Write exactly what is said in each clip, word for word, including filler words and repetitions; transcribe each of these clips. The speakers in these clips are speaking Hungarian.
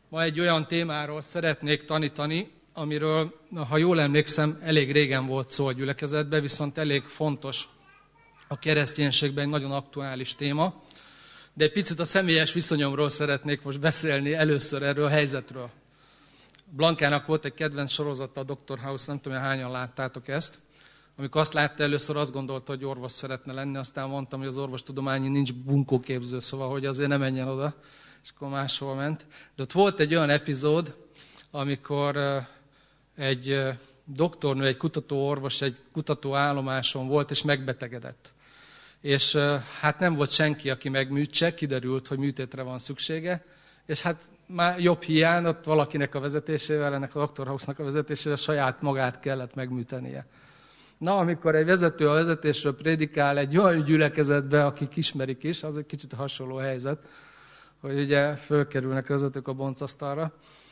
Ma egy olyan témáról szeretnék tanítani, amiről, ha jól emlékszem, elég régen volt szó a gyülekezetben, viszont elég fontos a kereszténységben, egy nagyon aktuális téma. De egy picit a személyes viszonyomról szeretnék most beszélni először erről a helyzetről. Blankának volt egy kedvenc sorozata, a doktor House, nem tudom, hányan láttátok ezt. Amikor azt látta először, azt gondolta, hogy orvos szeretne lenni, aztán mondtam, hogy az orvostudományi nincs bunkóképző, szóval, hogy azért ne menjen oda, és akkor máshol ment. De ott volt egy olyan epizód, amikor egy doktornő, egy kutatóorvos egy kutatóállomáson volt, és megbetegedett. És hát nem volt senki, aki megműtse, kiderült, hogy műtétre van szüksége, és hát már jobb hiány, ott valakinek a vezetésével, ennek a doktor House-nak a vezetésével saját magát kellett megműtenie. Na, amikor egy vezető a vezetésről prédikál egy olyan gyülekezetbe, akik ismerik is, az egy kicsit hasonló helyzet, hogy ugye fölkerülnek a vezetők a boncasztalra.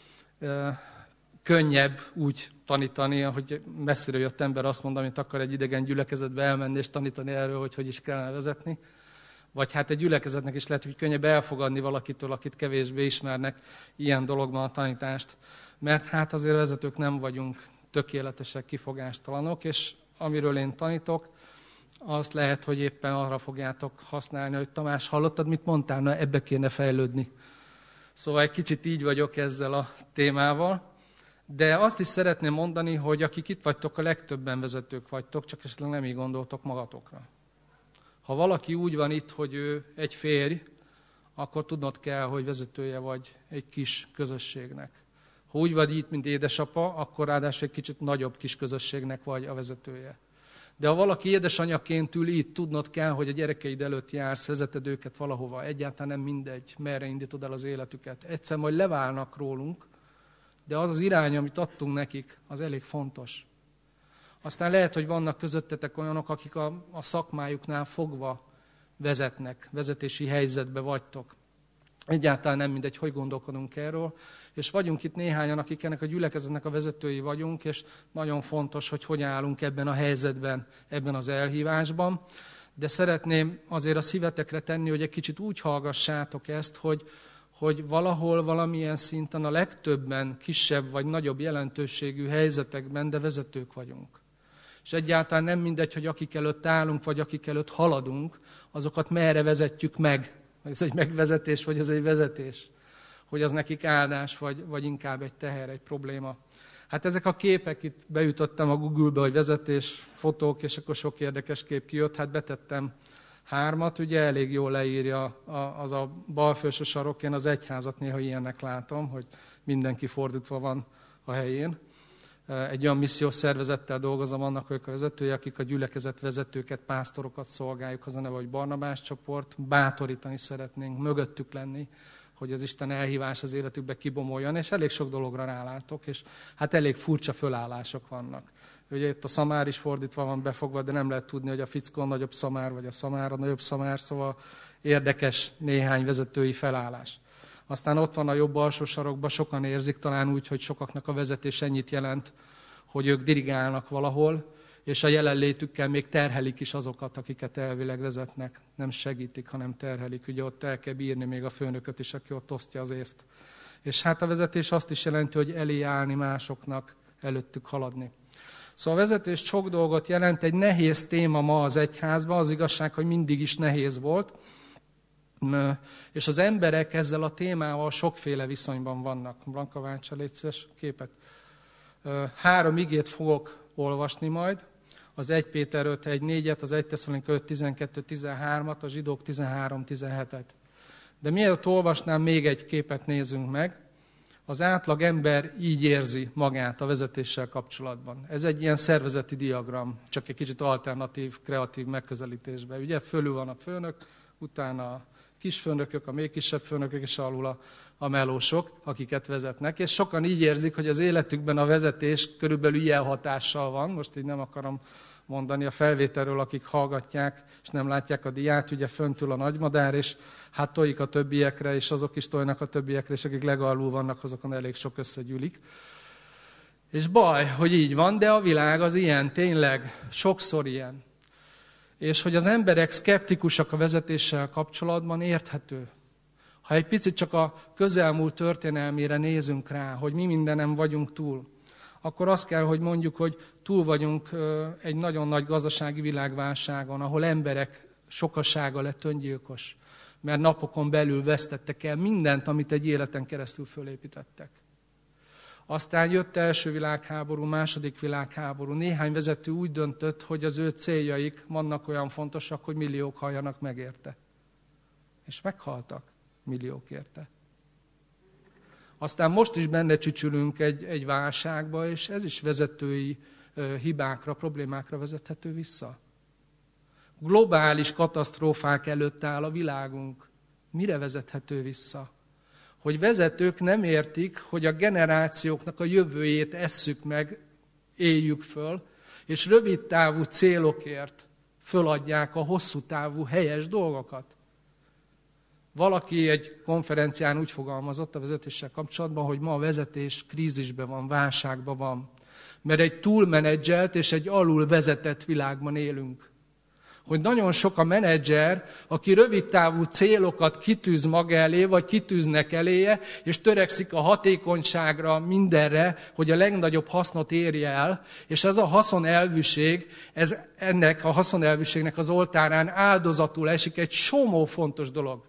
Könnyebb úgy tanítani, hogy messziről jött ember azt mond, amit akar egy idegen gyülekezetbe elmenni és tanítani erről, hogy hogy is kellene vezetni. Vagy hát egy gyülekezetnek is lehet, hogy könnyebb elfogadni valakitől, akit kevésbé ismernek ilyen dologban a tanítást. Mert hát azért vezetők nem vagyunk tökéletesek, kifogástalanok, és amiről én tanítok, azt lehet, hogy éppen arra fogjátok használni, hogy Tamás, hallottad, mit mondtál? Na, ebbe kéne fejlődni. Szóval egy kicsit így vagyok ezzel a témával. De azt is szeretném mondani, hogy akik itt vagytok, a legtöbben vezetők vagytok, csak esetleg nem így gondoltok magatokra. Ha valaki úgy van itt, hogy ő egy férj, akkor tudnod kell, hogy vezetője vagy egy kis közösségnek. Ha úgy vagy itt, mint édesapa, akkor ráadásul egy kicsit nagyobb kis közösségnek vagy a vezetője. De ha valaki édesanyaként ül itt, tudnod kell, hogy a gyerekeid előtt jársz, vezeted őket valahova. Egyáltalán nem mindegy, merre indítod el az életüket. Egyszer majd leválnak rólunk, de az az irány, amit adtunk nekik, az elég fontos. Aztán lehet, hogy vannak közöttetek olyanok, akik a, a szakmájuknál fogva vezetnek, vezetési helyzetbe vagytok. Egyáltalán nem mindegy, hogy gondolkodunk erről. És vagyunk itt néhányan, akik ennek a gyülekezetnek a vezetői vagyunk, és nagyon fontos, hogy hogy állunk ebben a helyzetben, ebben az elhívásban. De szeretném azért a szívetekre tenni, hogy egy kicsit úgy hallgassátok ezt, hogy hogy valahol, valamilyen szinten a legtöbben kisebb vagy nagyobb jelentőségű helyzetekben, de vezetők vagyunk. És egyáltalán nem mindegy, hogy akik előtt állunk, vagy akik előtt haladunk, azokat merre vezetjük meg. Ez egy megvezetés, vagy ez egy vezetés. Hogy az nekik áldás, vagy, vagy inkább egy teher, egy probléma. Hát ezek a képek, itt beütöttem a Google-be, hogy vezetés, fotók, és akkor sok érdekes kép kijött, hát betettem hármat, ugye elég jól leírja az a bal felső sarok, én az egyházat néha ilyennek látom, hogy mindenki fordítva van a helyén. Egy olyan missziós szervezettel dolgozom, annak ők a vezetői, akik a gyülekezet vezetőket, pásztorokat szolgáljuk, az a neve, hogy Barnabás csoport, bátorítani szeretnénk, mögöttük lenni, hogy az Isten elhívás az életükbe kibomoljon, és elég sok dologra rálátok, és hát elég furcsa fölállások vannak. Ugye itt a szamár is fordítva van befogva, de nem lehet tudni, hogy a fickó a nagyobb szamár, vagy a szamár a nagyobb szamár, szóval érdekes néhány vezetői felállás. Aztán ott van a jobb alsó sarokban, sokan érzik talán úgy, hogy sokaknak a vezetés ennyit jelent, hogy ők dirigálnak valahol, és a jelenlétükkel még terhelik is azokat, akiket elvileg vezetnek. Nem segítik, hanem terhelik. Ugye ott el kell bírni még a főnököt is, aki ott osztja az észt. És hát a vezetés azt is jelenti, hogy elé állni másoknak, előttük haladni. Szóval a vezetés sok dolgot jelent, egy nehéz téma ma az egyházban, az igazság, hogy mindig is nehéz volt, és az emberek ezzel a témával sokféle viszonyban vannak. Blanka, váltsa, légy szíves képet. Három igét fogok olvasni majd, az egy Péter öt egy négyet, az egy Tesszalonika öt tizenkettő tizenhármat, a zsidók tizenhárom tizenhetet. De mielőtt olvasnám, még egy képet nézzünk meg. Az átlag ember így érzi magát a vezetéssel kapcsolatban. Ez egy ilyen szervezeti diagram, csak egy kicsit alternatív, kreatív megközelítésben. Ugye fölül van a főnök, utána a kisfőnökök, a még kisebb főnökök, és alul a, a melósok, akiket vezetnek. És sokan így érzik, hogy az életükben a vezetés körülbelül ilyen hatással van. Most így nem akarom mondani a felvételről, akik hallgatják, és nem látják a diát, ugye föntül a nagymadár, és hát tojik a többiekre, és azok is tojnak a többiekre, és akik legalul vannak, azokon elég sok összegyűlik. És baj, hogy így van, de a világ az ilyen, tényleg, sokszor ilyen. És hogy az emberek szkeptikusak a vezetéssel kapcsolatban, érthető. Ha egy picit csak a közelmúlt történelmére nézünk rá, hogy mi mindenem vagyunk túl, akkor azt kell, hogy mondjuk, hogy túl vagyunk egy nagyon nagy gazdasági világválságon, ahol emberek sokasága lett öngyilkos, mert napokon belül vesztettek el mindent, amit egy életen keresztül fölépítettek. Aztán jött első világháború, második világháború. Néhány vezető úgy döntött, hogy az ő céljaik vannak olyan fontosak, hogy milliók halljanak meg érte. És meghaltak milliók érte. Aztán most is benne csücsülünk egy, egy válságba, és ez is vezetői hibákra, problémákra vezethető vissza. Globális katasztrófák előtt áll a világunk. Mire vezethető vissza? Hogy vezetők nem értik, hogy a generációknak a jövőjét esszük meg, éljük föl, és rövid távú célokért föladják a hosszú távú helyes dolgokat. Valaki egy konferencián úgy fogalmazott a vezetéssel kapcsolatban, hogy ma a vezetés krízisben van, válságban van. Mert egy túlmenedzselt és egy alul vezetett világban élünk. Hogy nagyon sok a menedzser, aki rövidtávú célokat kitűz maga elé, vagy kitűznek eléje, és törekszik a hatékonyságra, mindenre, hogy a legnagyobb hasznot érje el, és ez a haszonelvűség, ez ennek a haszonelvűségnek az oltárán áldozatul esik egy csomó fontos dolog.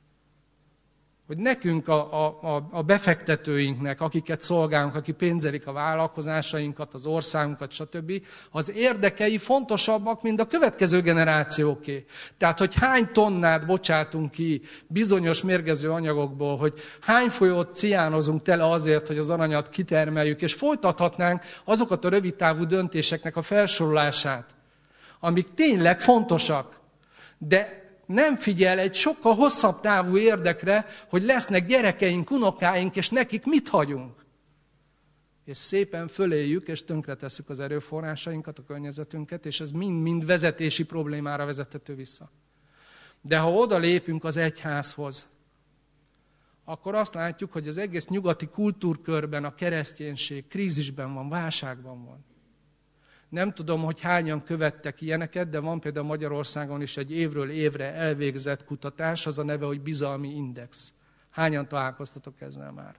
Hogy nekünk, a, a, a befektetőinknek, akiket szolgálunk, akik pénzelik a vállalkozásainkat, az országunkat, stb., az érdekei fontosabbak, mint a következő generációké. Tehát, hogy hány tonnát bocsátunk ki bizonyos mérgező anyagokból, hogy hány folyót ciánozunk tele azért, hogy az aranyat kitermeljük, és folytathatnánk azokat a rövidtávú döntéseknek a felsorolását, amik tényleg fontosak, de nem figyel egy sokkal hosszabb távú érdekre, hogy lesznek gyerekeink, unokáink, és nekik mit hagyunk. És szépen föléljük, és tönkretesszük az erőforrásainkat, a környezetünket, és ez mind-mind vezetési problémára vezethető vissza. De ha oda lépünk az egyházhoz, akkor azt látjuk, hogy az egész nyugati kultúrkörben a kereszténység krízisben van, válságban van. Nem tudom, hogy hányan követtek ilyeneket, de van például Magyarországon is egy évről évre elvégzett kutatás, az a neve, hogy bizalmi index. Hányan találkoztatok ezzel már?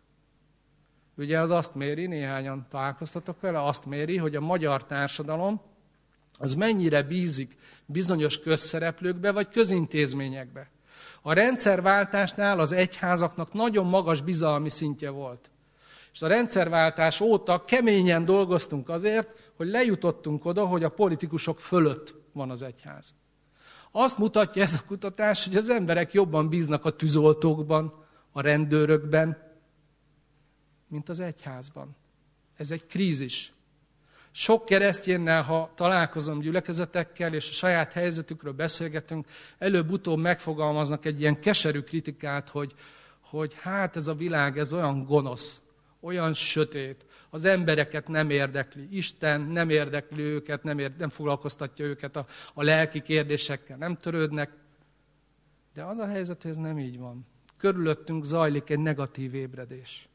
Ugye az azt méri, néhányan találkoztatok vele, azt méri, hogy a magyar társadalom az mennyire bízik bizonyos közszereplőkbe vagy közintézményekbe. A rendszerváltásnál az egyházaknak nagyon magas bizalmi szintje volt. És a rendszerváltás óta keményen dolgoztunk azért, hogy lejutottunk oda, hogy a politikusok fölött van az egyház. Azt mutatja ez a kutatás, hogy az emberek jobban bíznak a tűzoltókban, a rendőrökben, mint az egyházban. Ez egy krízis. Sok kereszténynel, ha találkozom gyülekezetekkel, és a saját helyzetükről beszélgetünk, előbb-utóbb megfogalmaznak egy ilyen keserű kritikát, hogy, hogy hát ez a világ, ez olyan gonosz, olyan sötét, az embereket nem érdekli, Isten nem érdekli őket, nem, érde, nem foglalkoztatja őket a, a lelki kérdésekkel, nem törődnek. De az a helyzet, hogy ez nem így van. Körülöttünk zajlik egy negatív ébredés.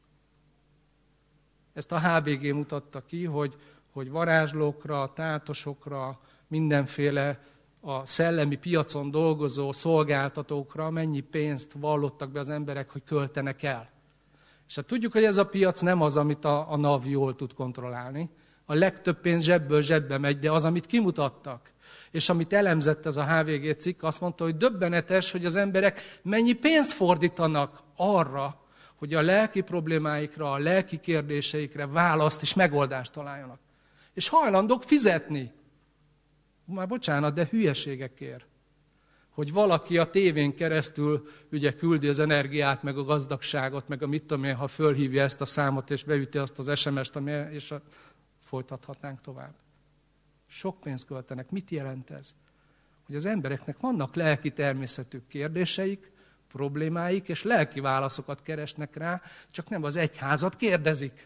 Ezt a há bé gé mutatta ki, hogy, hogy varázslókra, tátosokra, mindenféle a szellemi piacon dolgozó szolgáltatókra mennyi pénzt vallottak be az emberek, hogy költenek el. És hát tudjuk, hogy ez a piac nem az, amit a, a NAV jól tud kontrollálni. A legtöbb pénz zsebből zsebbe megy, de az, amit kimutattak, és amit elemzett ez a há vé gé cikk, azt mondta, hogy döbbenetes, hogy az emberek mennyi pénzt fordítanak arra, hogy a lelki problémáikra, a lelki kérdéseikre választ és megoldást találjanak. És hajlandók fizetni. Már bocsánat, de hülyeségekért. Hogy valaki a tévén keresztül ugye küldi az energiát, meg a gazdagságot, meg a mit tudom én, ha fölhívja ezt a számot, és beüti azt az es em est, és a... folytathatnánk tovább. Sok pénzt költenek. Mit jelent ez? Hogy az embereknek vannak lelki természetű kérdéseik, problémáik, és lelki válaszokat keresnek rá, csak nem az egyházat kérdezik.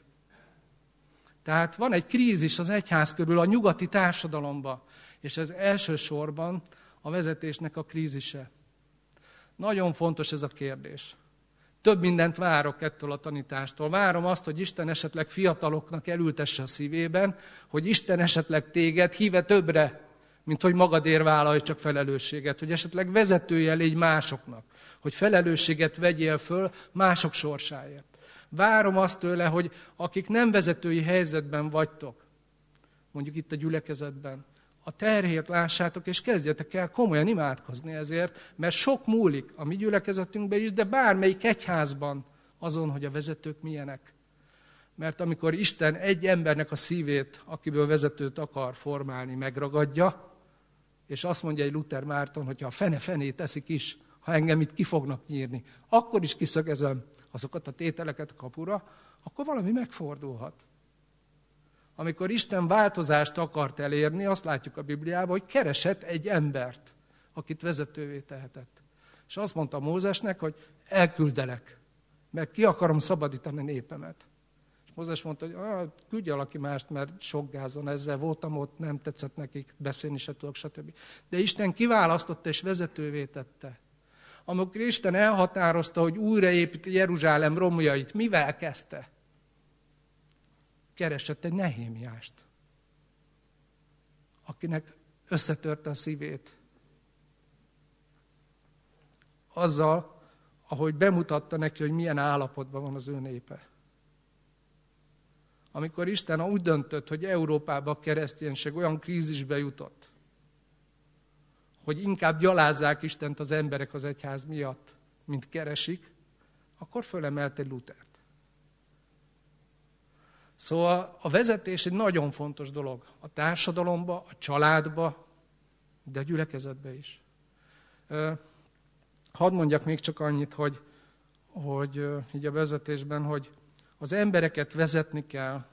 Tehát van egy krízis az egyház körül a nyugati társadalomban, és ez elsősorban a vezetésnek a krízise. Nagyon fontos ez a kérdés. Több mindent várok ettől a tanítástól. Várom azt, hogy Isten esetleg fiataloknak elültesse a szívében, hogy Isten esetleg téged híve többre, mint hogy magadért vállalj csak felelősséget, hogy esetleg vezetője légy másoknak, hogy felelősséget vegyél föl mások sorsáért. Várom azt tőle, hogy akik nem vezetői helyzetben vagytok, mondjuk itt a gyülekezetben, a terhét lássátok, és kezdjetek el komolyan imádkozni ezért, mert sok múlik a mi gyülekezetünkben is, de bármelyik egyházban azon, hogy a vezetők milyenek. Mert amikor Isten egy embernek a szívét, akiből vezetőt akar formálni, megragadja, és azt mondja egy Luther Márton, hogy ha a fene-fenét eszik is, ha engem itt ki fognak nyírni, akkor is kiszögezem azokat a tételeket a kapura, akkor valami megfordulhat. Amikor Isten változást akart elérni, azt látjuk a Bibliában, hogy keresett egy embert, akit vezetővé tehetett. És azt mondta Mózesnek, hogy elküldelek, mert ki akarom szabadítani a népemet. És Mózes mondta, hogy ah, küldj valaki mást, mert sok gázon ezzel voltam ott, nem tetszett nekik, beszélni se tudok, stb. De Isten kiválasztotta és vezetővé tette. Amikor Isten elhatározta, hogy újraépíti Jeruzsálem romjait, mivel kezdte? Keresett egy Nehémiást, akinek összetörte a szívét. Azzal, ahogy bemutatta neki, hogy milyen állapotban van az ő népe. Amikor Isten úgy döntött, hogy Európába a kereszténység olyan krízisbe jutott, hogy inkább gyalázzák Istent az emberek az egyház miatt, mint keresik, akkor fölemelt egy Luthert. Szóval a vezetés egy nagyon fontos dolog. A társadalomba, a családba, de a gyülekezetbe is. Hadd mondjak még csak annyit, hogy, hogy így a vezetésben, hogy az embereket vezetni kell,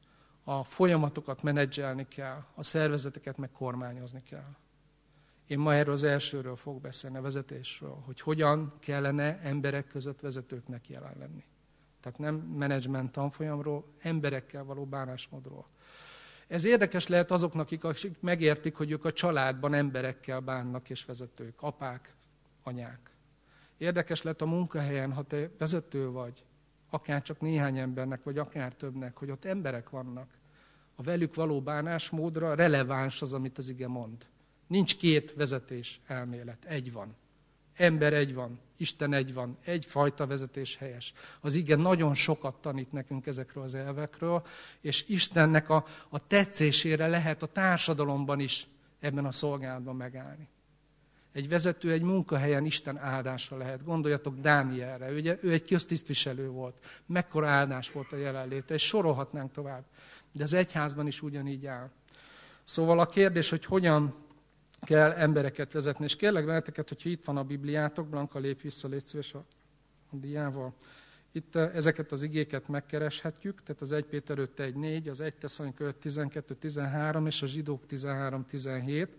a folyamatokat menedzselni kell, a szervezeteket meg kormányozni kell. Én ma erről az elsőről fogok beszélni, a vezetésről, hogy hogyan kellene emberek között vezetőknek jelen lenni. Tehát nem menedzsment tanfolyamról, emberekkel való bánásmódról. Ez érdekes lehet azoknak, akik megértik, hogy ők a családban emberekkel bánnak és vezetők, apák, anyák. Érdekes lehet a munkahelyen, ha te vezető vagy, akár csak néhány embernek, vagy akár többnek, hogy ott emberek vannak. A velük való bánásmódra releváns az, amit az ige mond. Nincs két vezetés elmélet, egy van. Ember egy van, Isten egy van, egyfajta vezetés helyes. Az ige nagyon sokat tanít nekünk ezekről az elvekről, és Istennek a, a tetszésére lehet a társadalomban is ebben a szolgálatban megállni. Egy vezető egy munkahelyen Isten áldásra lehet. Gondoljatok Dánielre, ő, ugye, ő egy köztisztviselő volt. Mekkora áldás volt a jelenléte, és sorolhatnánk tovább. De az egyházban is ugyanígy áll. Szóval a kérdés, hogy hogyan kell embereket vezetni. És kérlek veleteket, hogyha itt van a Bibliátok, Blanka, lépj vissza, légy szíves a, a diával. Itt ezeket az igéket megkereshetjük, tehát az egy Péter öt egy négy, az egy Tesszalonika öt tizenkettő tizenhárom és a Zsidók tizenhárom tizenhét.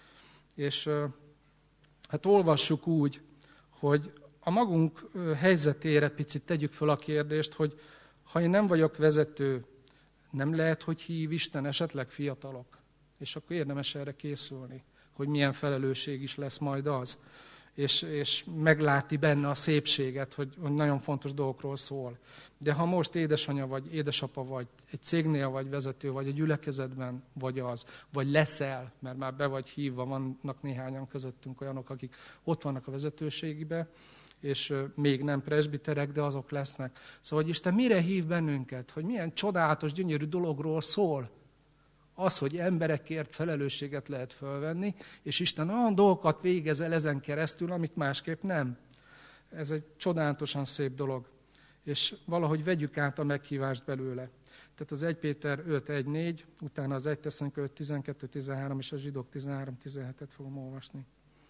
És hát olvassuk úgy, hogy a magunk helyzetére picit tegyük fel a kérdést, hogy ha én nem vagyok vezető, nem lehet, hogy hív Isten esetleg fiatalok. És akkor érdemes erre készülni, hogy milyen felelősség is lesz majd az. És, és megláti benne a szépséget, hogy, hogy nagyon fontos dolgokról szól. De ha most édesanyja vagy, édesapa vagy, egy cégnél vagy vezető, vagy egy gyülekezetben vagy az, vagy leszel, mert már be vagy hívva, vannak néhányan közöttünk olyanok, akik ott vannak a vezetőségbe, és még nem presbiterek, de azok lesznek. Szóval, hogy Isten mire hív bennünket, hogy milyen csodálatos, gyönyörű dologról szól, az, hogy emberekért felelősséget lehet fölvenni, és Isten olyan dolgokat végez el ezen keresztül, amit másképp nem. Ez egy csodálatosan szép dolog. És valahogy vegyük át a meghívást belőle. Tehát az egy Péter öt egy négy, utána az egy Tesszalonika öt tizenkettő tizenhárom és a Zsidók tizenhárom tizenhetet fogom olvasni.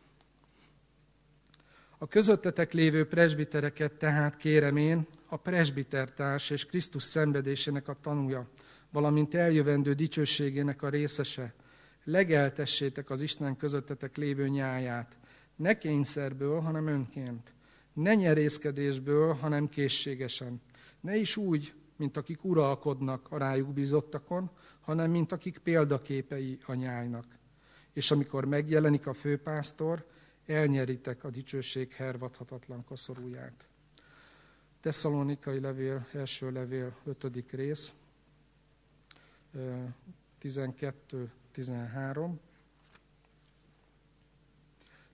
A közöttetek lévő presbitereket tehát kérem én, a presbitertárs és Krisztus szenvedésének a tanúja, valamint eljövendő dicsőségének a részese. Legeltessétek az Isten közöttetek lévő nyáját. Ne kényszerből, hanem önként. Ne nyerészkedésből, hanem készségesen. Ne is úgy, mint akik uralkodnak a rájuk bízottakon, hanem mint akik példaképei a nyájnak. És amikor megjelenik a főpásztor, elnyeritek a dicsőség hervadhatatlan koszorúját. Tesszalonikai levél, első levél, ötödik rész, tizenkettő tizenhárom.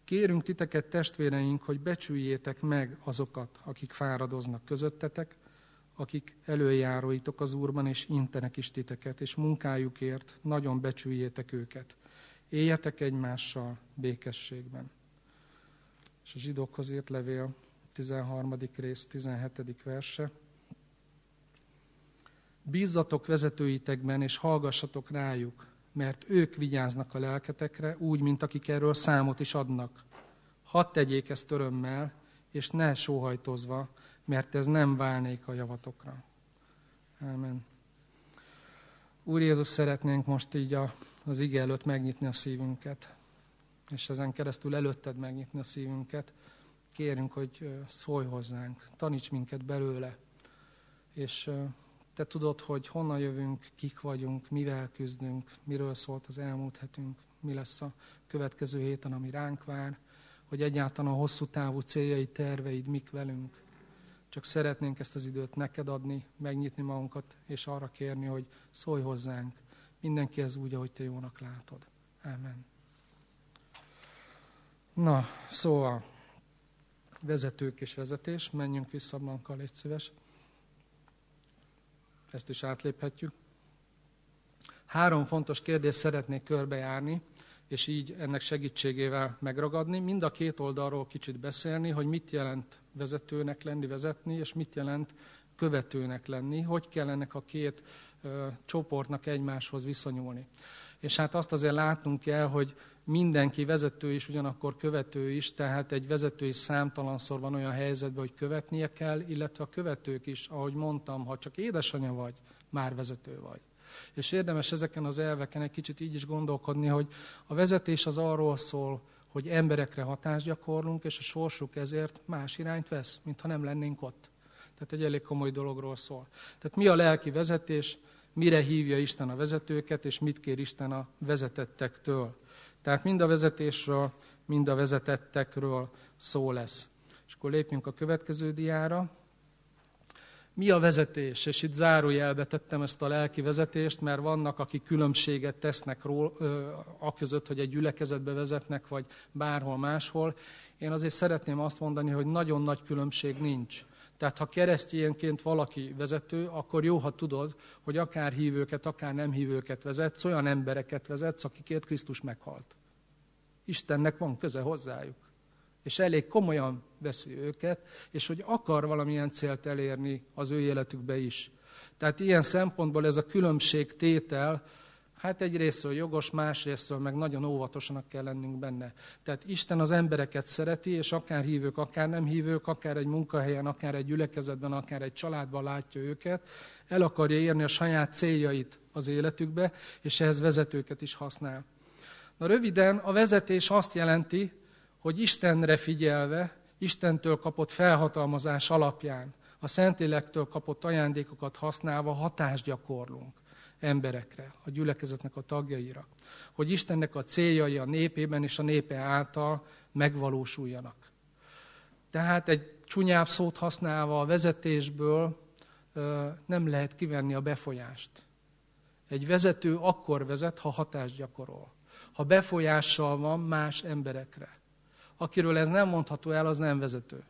Kérünk titeket, testvéreink, hogy becsüljétek meg azokat, akik fáradoznak közöttetek, akik előjáróitok az Úrban, és intenek is titeket, és munkájukért nagyon becsüljétek őket. Éljetek egymással békességben. És a zsidókhoz írt levél, tizenharmadik rész, tizenhetedik verse. Bízzatok vezetőitekben, és hallgassatok rájuk, mert ők vigyáznak a lelketekre, úgy, mint akik erről számot is adnak. Hadd tegyék ezt örömmel, és ne sóhajtozva, mert ez nem válnék a javatokra. Ámen. Úr Jézus, szeretnénk most így a, az ige előtt megnyitni a szívünket, és ezen keresztül előtted megnyitni a szívünket. Kérünk, hogy szólj hozzánk, taníts minket belőle, és te tudod, hogy honnan jövünk, kik vagyunk, mivel küzdünk, miről szólt az elmúlt hetünk, mi lesz a következő héten, ami ránk vár, hogy egyáltalán a hosszú távú céljaid, terveid mik velünk. Csak szeretnénk ezt az időt neked adni, megnyitni magunkat, és arra kérni, hogy szólj hozzánk. Mindenkihez úgy, ahogy te jónak látod. Ámen. Na, szóval, vezetők és vezetés. Menjünk vissza, Blanka, légy szíves. Ezt is átléphetjük. Három fontos kérdést szeretnék körbejárni, és így ennek segítségével megragadni. Mind a két oldalról kicsit beszélni, hogy mit jelent vezetőnek lenni, vezetni, és mit jelent követőnek lenni, hogy kell ennek a két ö, csoportnak egymáshoz viszonyulni. És hát azt azért látnunk kell, hogy mindenki vezető is, ugyanakkor követő is, tehát egy vezető is számtalanszor van olyan helyzetben, hogy követnie kell, illetve a követők is, ahogy mondtam, ha csak édesanyja vagy, már vezető vagy. És érdemes ezeken az elveken egy kicsit így is gondolkodni, hogy a vezetés az arról szól, hogy emberekre hatást gyakorlunk, és a sorsuk ezért más irányt vesz, mintha nem lennénk ott. Tehát egy elég komoly dologról szól. Tehát mi a lelki vezetés, mire hívja Isten a vezetőket, és mit kér Isten a vezetettektől. Tehát mind a vezetésről, mind a vezetettekről szó lesz. És akkor lépjünk a következő diára. Mi a vezetés? És itt zárójelbe tettem ezt a lelki vezetést, mert vannak, akik különbséget tesznek ról, ö, aközött, hogy egy gyülekezetbe vezetnek, vagy bárhol máshol. Én azért szeretném azt mondani, hogy nagyon nagy különbség nincs. Tehát ha keresztényként valaki vezető, akkor jó, ha tudod, hogy akár hívőket, akár nem hívőket vezetsz, olyan embereket vezetsz, akikért Krisztus meghalt. Istennek van köze hozzájuk. És elég komolyan veszi őket, és hogy akar valamilyen célt elérni az ő életükbe is. Tehát ilyen szempontból ez a különbségtétel, hát egyrésztről jogos, másrésztről meg nagyon óvatosanak kell lennünk benne. Tehát Isten az embereket szereti, és akár hívők, akár nem hívők, akár egy munkahelyen, akár egy gyülekezetben, akár egy családban látja őket, el akarja érni a saját céljait az életükbe, és ehhez vezetőket is használ. Na röviden, a vezetés azt jelenti, hogy Istenre figyelve, Istentől kapott felhatalmazás alapján, a Szentlélektől kapott ajándékokat használva hatást gyakorlunk emberekre, a gyülekezetnek a tagjaira, hogy Istennek a céljai a népében és a népe által megvalósuljanak. Tehát egy csúnyább szót használva a vezetésből ö, nem lehet kivenni a befolyást. Egy vezető akkor vezet, ha hatást gyakorol, ha befolyással van más emberekre. Akiről ez nem mondható el, az nem vezető.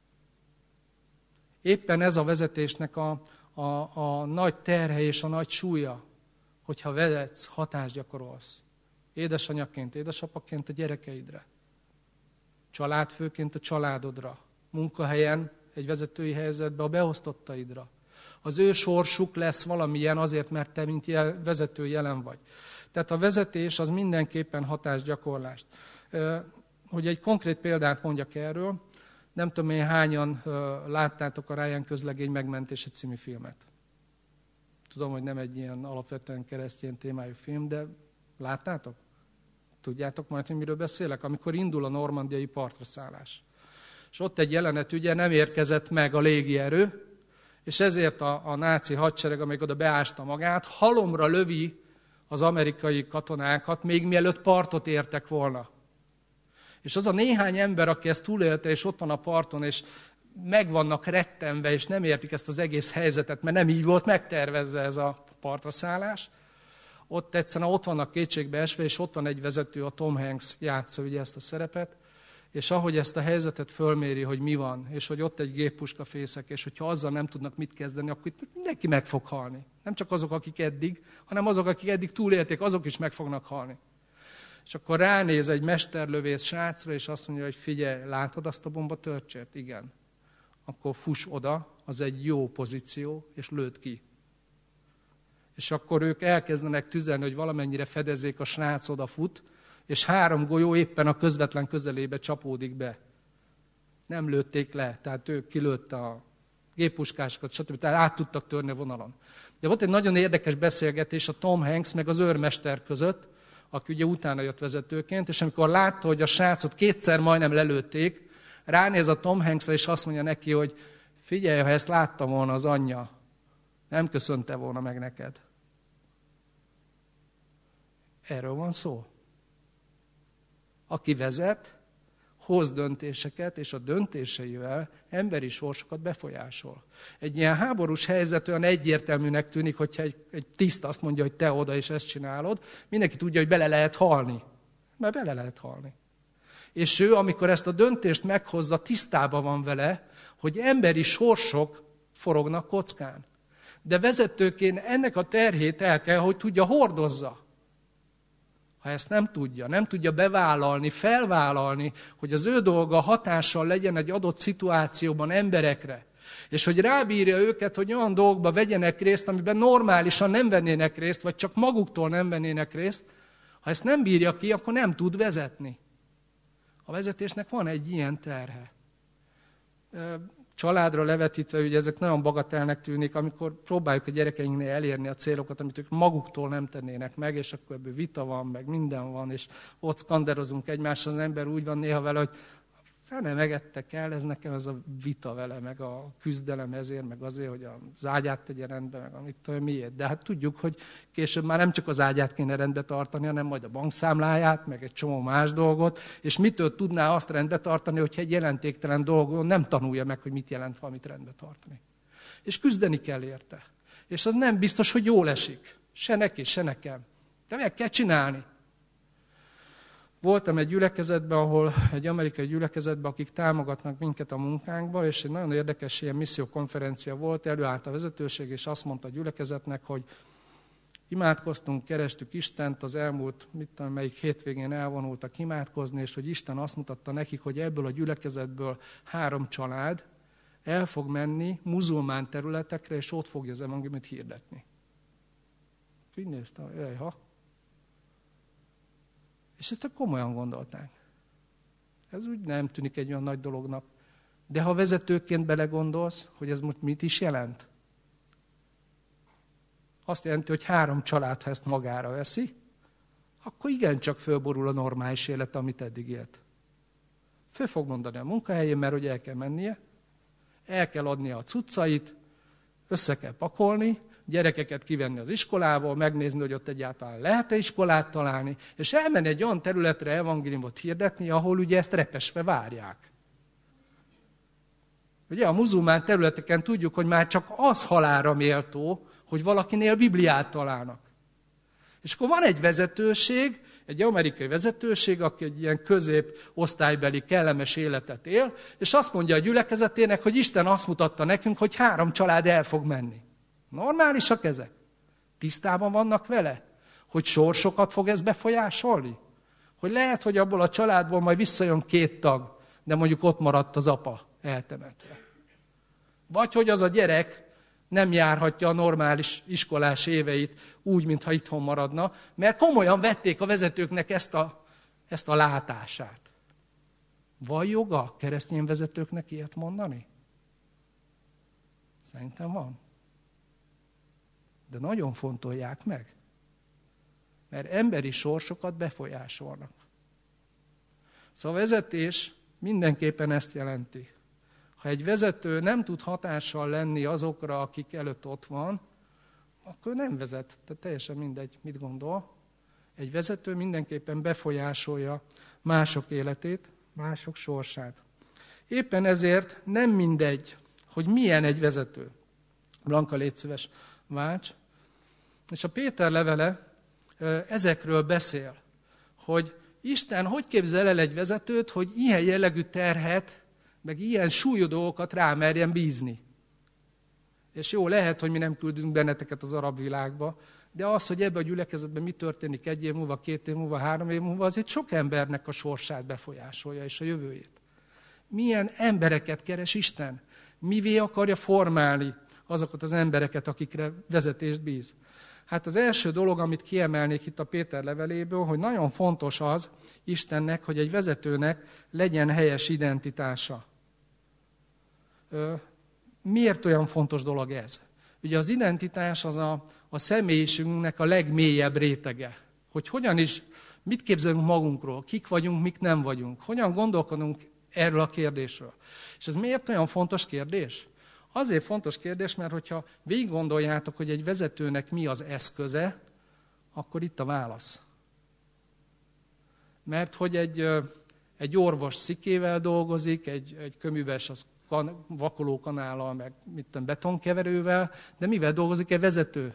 Éppen ez a vezetésnek a, a, a nagy terhe és a nagy súlya, hogyha vezetsz, hatást gyakorolsz. Édesanyaként, édesapaként a gyerekeidre. Családfőként a családodra. Munkahelyen, egy vezetői helyzetben a beosztottaidra. Az ő sorsuk lesz valamilyen azért, mert te, mint jel, vezető jelen vagy. Tehát a vezetés az mindenképpen hatásgyakorlást. Hogy egy konkrét példát mondjak erről, nem tudom én hányan láttátok a Ryan Közlegény megmentése című filmet. Tudom, hogy nem egy ilyen alapvetően keresztény témájú film, de láttátok? Tudjátok majd, hogy miről beszélek? Amikor indul a normandiai partra szállás. És ott egy jelenet, ugye nem érkezett meg a légierő, és ezért a, a náci hadsereg, amelyik oda beásta magát, halomra lövi az amerikai katonákat, még mielőtt partot értek volna. És az a néhány ember, aki ezt túlélte, és ott van a parton, és meg vannak rettenve, és nem értik ezt az egész helyzetet, mert nem így volt megtervezve ez a partra szállás, ott egyszerűen ott vannak kétségbe esve, és ott van egy vezető, a Tom Hanks játsza ugye ezt a szerepet, és ahogy ezt a helyzetet fölméri, hogy mi van, és hogy ott egy géppuskafészek, és hogyha azzal nem tudnak mit kezdeni, akkor itt mindenki meg fog halni. Nem csak azok, akik eddig, hanem azok, akik eddig túlélték, azok is meg fognak halni. És akkor ránéz egy mesterlövész srácra, és azt mondja, hogy figyelj, látod azt a bombatörcsért? Igen. Akkor fuss oda, az egy jó pozíció, és lőd ki. És akkor ők elkezdenek tüzelni, hogy valamennyire fedezzék, a srác odafut, és három golyó éppen a közvetlen közelébe csapódik be. Nem lőtték le, tehát ők kilőtte a géppuskásokat, stb. Tehát át tudtak törni a vonalon. De volt egy nagyon érdekes beszélgetés a Tom Hanks meg az őrmester között, aki ugye utána jött vezetőként, és amikor látta, hogy a srácot kétszer majdnem lelőtték, ránéz a Tom Hanksre, és azt mondja neki, hogy figyelj, ha ezt látta volna az anyja, nem köszönte volna meg neked. Erről van szó. Aki vezet, hoz döntéseket, és a döntéseivel emberi sorsokat befolyásol. Egy ilyen háborús helyzet olyan egyértelműnek tűnik, hogyha egy, egy tiszt azt mondja, hogy te oda és ezt csinálod, mindenki tudja, hogy bele lehet halni. Mert bele lehet halni. És ő, amikor ezt a döntést meghozza, tisztában van vele, hogy emberi sorsok forognak kockán. De vezetőként ennek a terhét el kell, hogy tudja hordozza. Ha ezt nem tudja, nem tudja bevállalni, felvállalni, hogy az ő dolga hatással legyen egy adott szituációban emberekre, és hogy rábírja őket, hogy olyan dolgokba vegyenek részt, amiben normálisan nem vennének részt, vagy csak maguktól nem vennének részt, ha ezt nem bírja ki, akkor nem tud vezetni. A vezetésnek van egy ilyen terhe. Családra levetítve, ugye ezek nagyon bagatelnek tűnik, amikor próbáljuk a gyerekeinknél elérni a célokat, amit ők maguktól nem tennének meg, és akkor ebből vita van, meg minden van, és ott skanderozunk egymással, az ember úgy van néha vele, hogy fene megettek el, ez nekem ez a vita vele, meg a küzdelem ezért, meg azért, hogy az ágyát tegye rendbe, meg amit tudom miért. De hát tudjuk, hogy később már nem csak az ágyát kéne rendbe tartani, hanem majd a bankszámláját, meg egy csomó más dolgot, és mitől tudná azt rendbe tartani, hogyha egy jelentéktelen dolgon nem tanulja meg, hogy mit jelent valamit rendbe tartani. És küzdeni kell érte. És az nem biztos, hogy jól esik. Se neki, se nekem. De meg kell csinálni. Voltam egy gyülekezetben, ahol egy amerikai gyülekezetben, akik támogatnak minket a munkánkba, és egy nagyon érdekes ilyen missziókonferencia volt, előállt a vezetőség, és azt mondta a gyülekezetnek, hogy imádkoztunk, kerestük Istent, az elmúlt, mit tudom, melyik hétvégén elvonultak imádkozni, és hogy Isten azt mutatta nekik, hogy ebből a gyülekezetből három család el fog menni muzulmán területekre, és ott fogja az evangéliumot hirdetni. Így néztem, jajha. És ezt komolyan gondolták. Ez úgy nem tűnik egy olyan nagy dolognak. De ha vezetőként belegondolsz, hogy ez most mit is jelent? Azt jelenti, hogy három család, ha ezt magára veszi, akkor igencsak fölborul a normális élet, amit eddig élt. Föl fog mondani a munkahelyén, mert hogy el kell mennie, el kell adnia a cuccait, össze kell pakolni, gyerekeket kivenni az iskolából, megnézni, hogy ott egyáltalán lehet-e iskolát találni, és elmenni egy olyan területre evangéliumot hirdetni, ahol ugye ezt repesve várják. Ugye a muzulmán területeken tudjuk, hogy már csak az halálra méltó, hogy valakinél Bibliát találnak. És akkor van egy vezetőség, egy amerikai vezetőség, aki egy ilyen középosztálybeli kellemes életet él, és azt mondja a gyülekezetének, hogy Isten azt mutatta nekünk, hogy három család el fog menni. Normálisak ezek? Tisztában vannak vele? Hogy sorsokat fog ez befolyásolni? Hogy lehet, hogy abból a családból majd visszajön két tag, de mondjuk ott maradt az apa eltemetve. Vagy hogy az a gyerek nem járhatja a normális iskolás éveit úgy, mintha itthon maradna, mert komolyan vették a vezetőknek ezt a, ezt a látását. Van joga keresztény vezetőknek ilyet mondani? Szerintem van. De nagyon fontolják meg. Mert emberi sorsokat befolyásolnak. Szóval a vezetés mindenképpen ezt jelenti. Ha egy vezető nem tud hatással lenni azokra, akik előtt ott van, akkor nem vezet. Tehát teljesen mindegy, mit gondol. Egy vezető mindenképpen befolyásolja mások életét, mások sorsát. Éppen ezért nem mindegy, hogy milyen egy vezető. Blanka, légy szíves, válts. És a Péter levele ezekről beszél, hogy Isten hogy képzel el egy vezetőt, hogy ilyen jellegű terhet, meg ilyen súlyú dolgokat rámerjen bízni? És jó, lehet, hogy mi nem küldünk benneteket az arab világba, de az, hogy ebben a gyülekezetben mi történik egy év múlva, két év múlva, három év múlva, azért sok embernek a sorsát befolyásolja és a jövőjét. Milyen embereket keres Isten? Mivé akarja formálni azokat az embereket, akikre vezetést bíz? Hát az első dolog, amit kiemelnék itt a Péter leveléből, hogy nagyon fontos az Istennek, hogy egy vezetőnek legyen helyes identitása. Miért olyan fontos dolog ez? Ugye az identitás az a, a személyiségünknek a legmélyebb rétege. Hogy hogyan is, mit képzelünk magunkról, kik vagyunk, mik nem vagyunk, hogyan gondolkodunk erről a kérdésről. És ez miért olyan fontos kérdés? Azért fontos kérdés, mert hogyha végig gondoljátok, hogy egy vezetőnek mi az eszköze, akkor itt a válasz. Mert hogy egy, egy orvos szikével dolgozik, egy, egy köműves az kan, vakolókanállal, meg mit tudom, betonkeverővel, de mivel dolgozik egy vezető?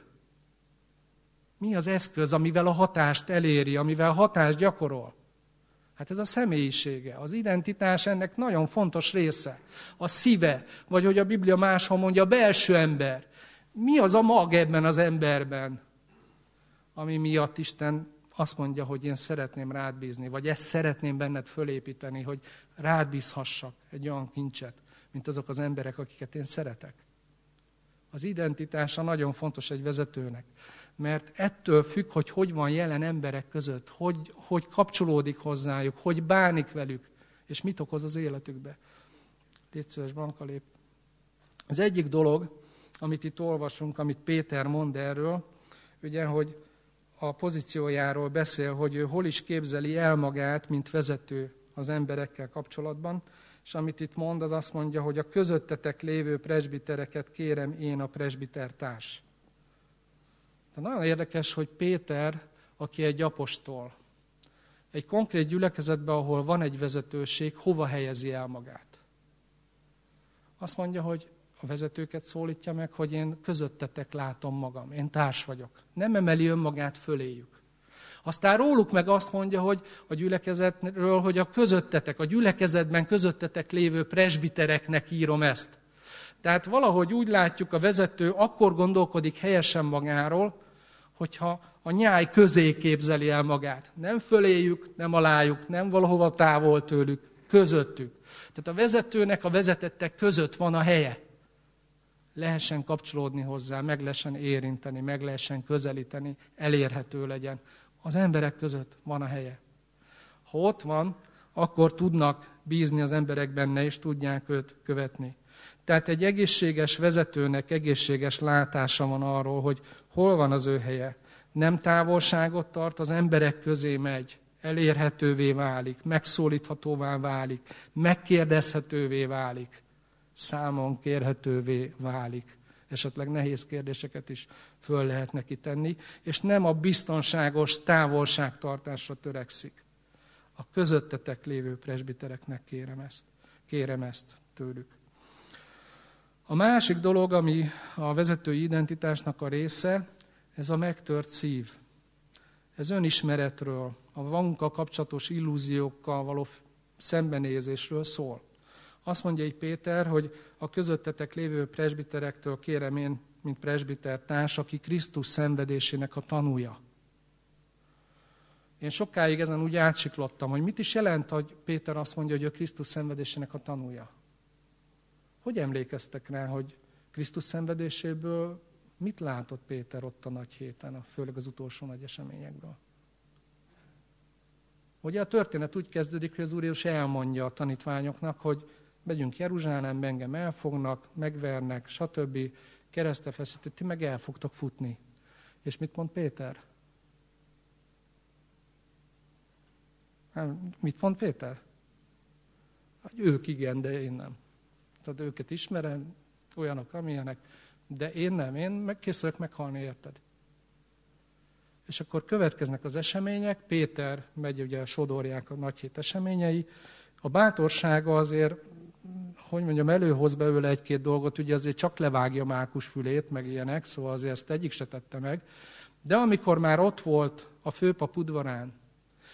Mi az eszköz, amivel a hatást eléri, amivel hatást gyakorol? Hát ez a személyisége, az identitás ennek nagyon fontos része. A szíve, vagy hogy a Biblia máshol mondja, a belső ember. Mi az a mag ebben az emberben, ami miatt Isten azt mondja, hogy én szeretném rád bízni, vagy ezt szeretném benned fölépíteni, hogy rád bízhassak egy olyan kincset, mint azok az emberek, akiket én szeretek. Az identitása nagyon fontos egy vezetőnek, mert ettől függ, hogy hogy van jelen emberek között, hogy, hogy kapcsolódik hozzájuk, hogy bánik velük, és mit okoz az életükbe. Légy szíves, Blanka, lép. Az egyik dolog, amit itt olvasunk, amit Péter mond erről, ugye, hogy a pozíciójáról beszél, hogy ő hol is képzeli el magát, mint vezető az emberekkel kapcsolatban, és amit itt mond, az azt mondja, hogy a közöttetek lévő presbitereket kérem én a presbitertárs. De nagyon érdekes, hogy Péter, aki egy apostol, egy konkrét gyülekezetben, ahol van egy vezetőség, hova helyezi el magát? Azt mondja, hogy a vezetőket szólítja meg, hogy én közöttetek látom magam, én társ vagyok. Nem emeli önmagát föléjük. Aztán róluk meg azt mondja, hogy a gyülekezetről, hogy a közöttetek, a gyülekezetben közöttetek lévő presbitereknek írom ezt. Tehát valahogy úgy látjuk, a vezető akkor gondolkodik helyesen magáról, hogyha a nyáj közé képzeli el magát. Nem föléjük, nem alájuk, nem valahova távol tőlük, közöttük. Tehát a vezetőnek a vezetettek között van a helye. Lehessen kapcsolódni hozzá, meg lehessen érinteni, meg lehessen közelíteni, elérhető legyen. Az emberek között van a helye. Ha ott van, akkor tudnak bízni az emberek benne, és tudják őt követni. Tehát egy egészséges vezetőnek egészséges látása van arról, hogy hol van az ő helye. Nem távolságot tart, az emberek közé megy, elérhetővé válik, megszólíthatóvá válik, megkérdezhetővé válik, számon kérhetővé válik. Esetleg nehéz kérdéseket is föl lehet neki tenni, és nem a biztonságos távolságtartásra törekszik. A közöttetek lévő presbitereknek kérem ezt, kérem ezt tőlük. A másik dolog, ami a vezetői identitásnak a része, ez a megtört szív. Ez önismeretről, a magunkkal kapcsolatos illúziókkal való szembenézésről szól. Azt mondja így Péter, hogy a közöttetek lévő presbiterektől kérem én, mint presbitertárs, aki Krisztus szenvedésének a tanúja. Én sokáig ezen úgy átsiklottam, hogy mit is jelent, hogy Péter azt mondja, hogy ő Krisztus szenvedésének a tanúja. Hogy emlékeztek rá, hogy Krisztus szenvedéséből mit látott Péter ott a nagy héten, főleg az utolsó nagy eseményekből? Ugye a történet úgy kezdődik, hogy az Úr Jézus elmondja a tanítványoknak, hogy megyünk Jeruzsálembe, engem elfognak, megvernek, stb. Keresztre feszítik, ti meg el fogtok futni. És mit mond Péter? Mit mond Péter? Hát ők igen, de én nem. Tehát őket ismerem, olyanok, amilyenek, de én nem, én meg készülök meghalni, érted? És akkor következnek az események, Péter megy, ugye sodorják a nagy hét eseményei, a bátorsága azért, hogy mondjam, előhoz belőle egy-két dolgot, ugye azért csak levágja mákus fülét, meg ilyenek, szóval azért ezt egyik se tette meg, de amikor már ott volt a főpap udvarán,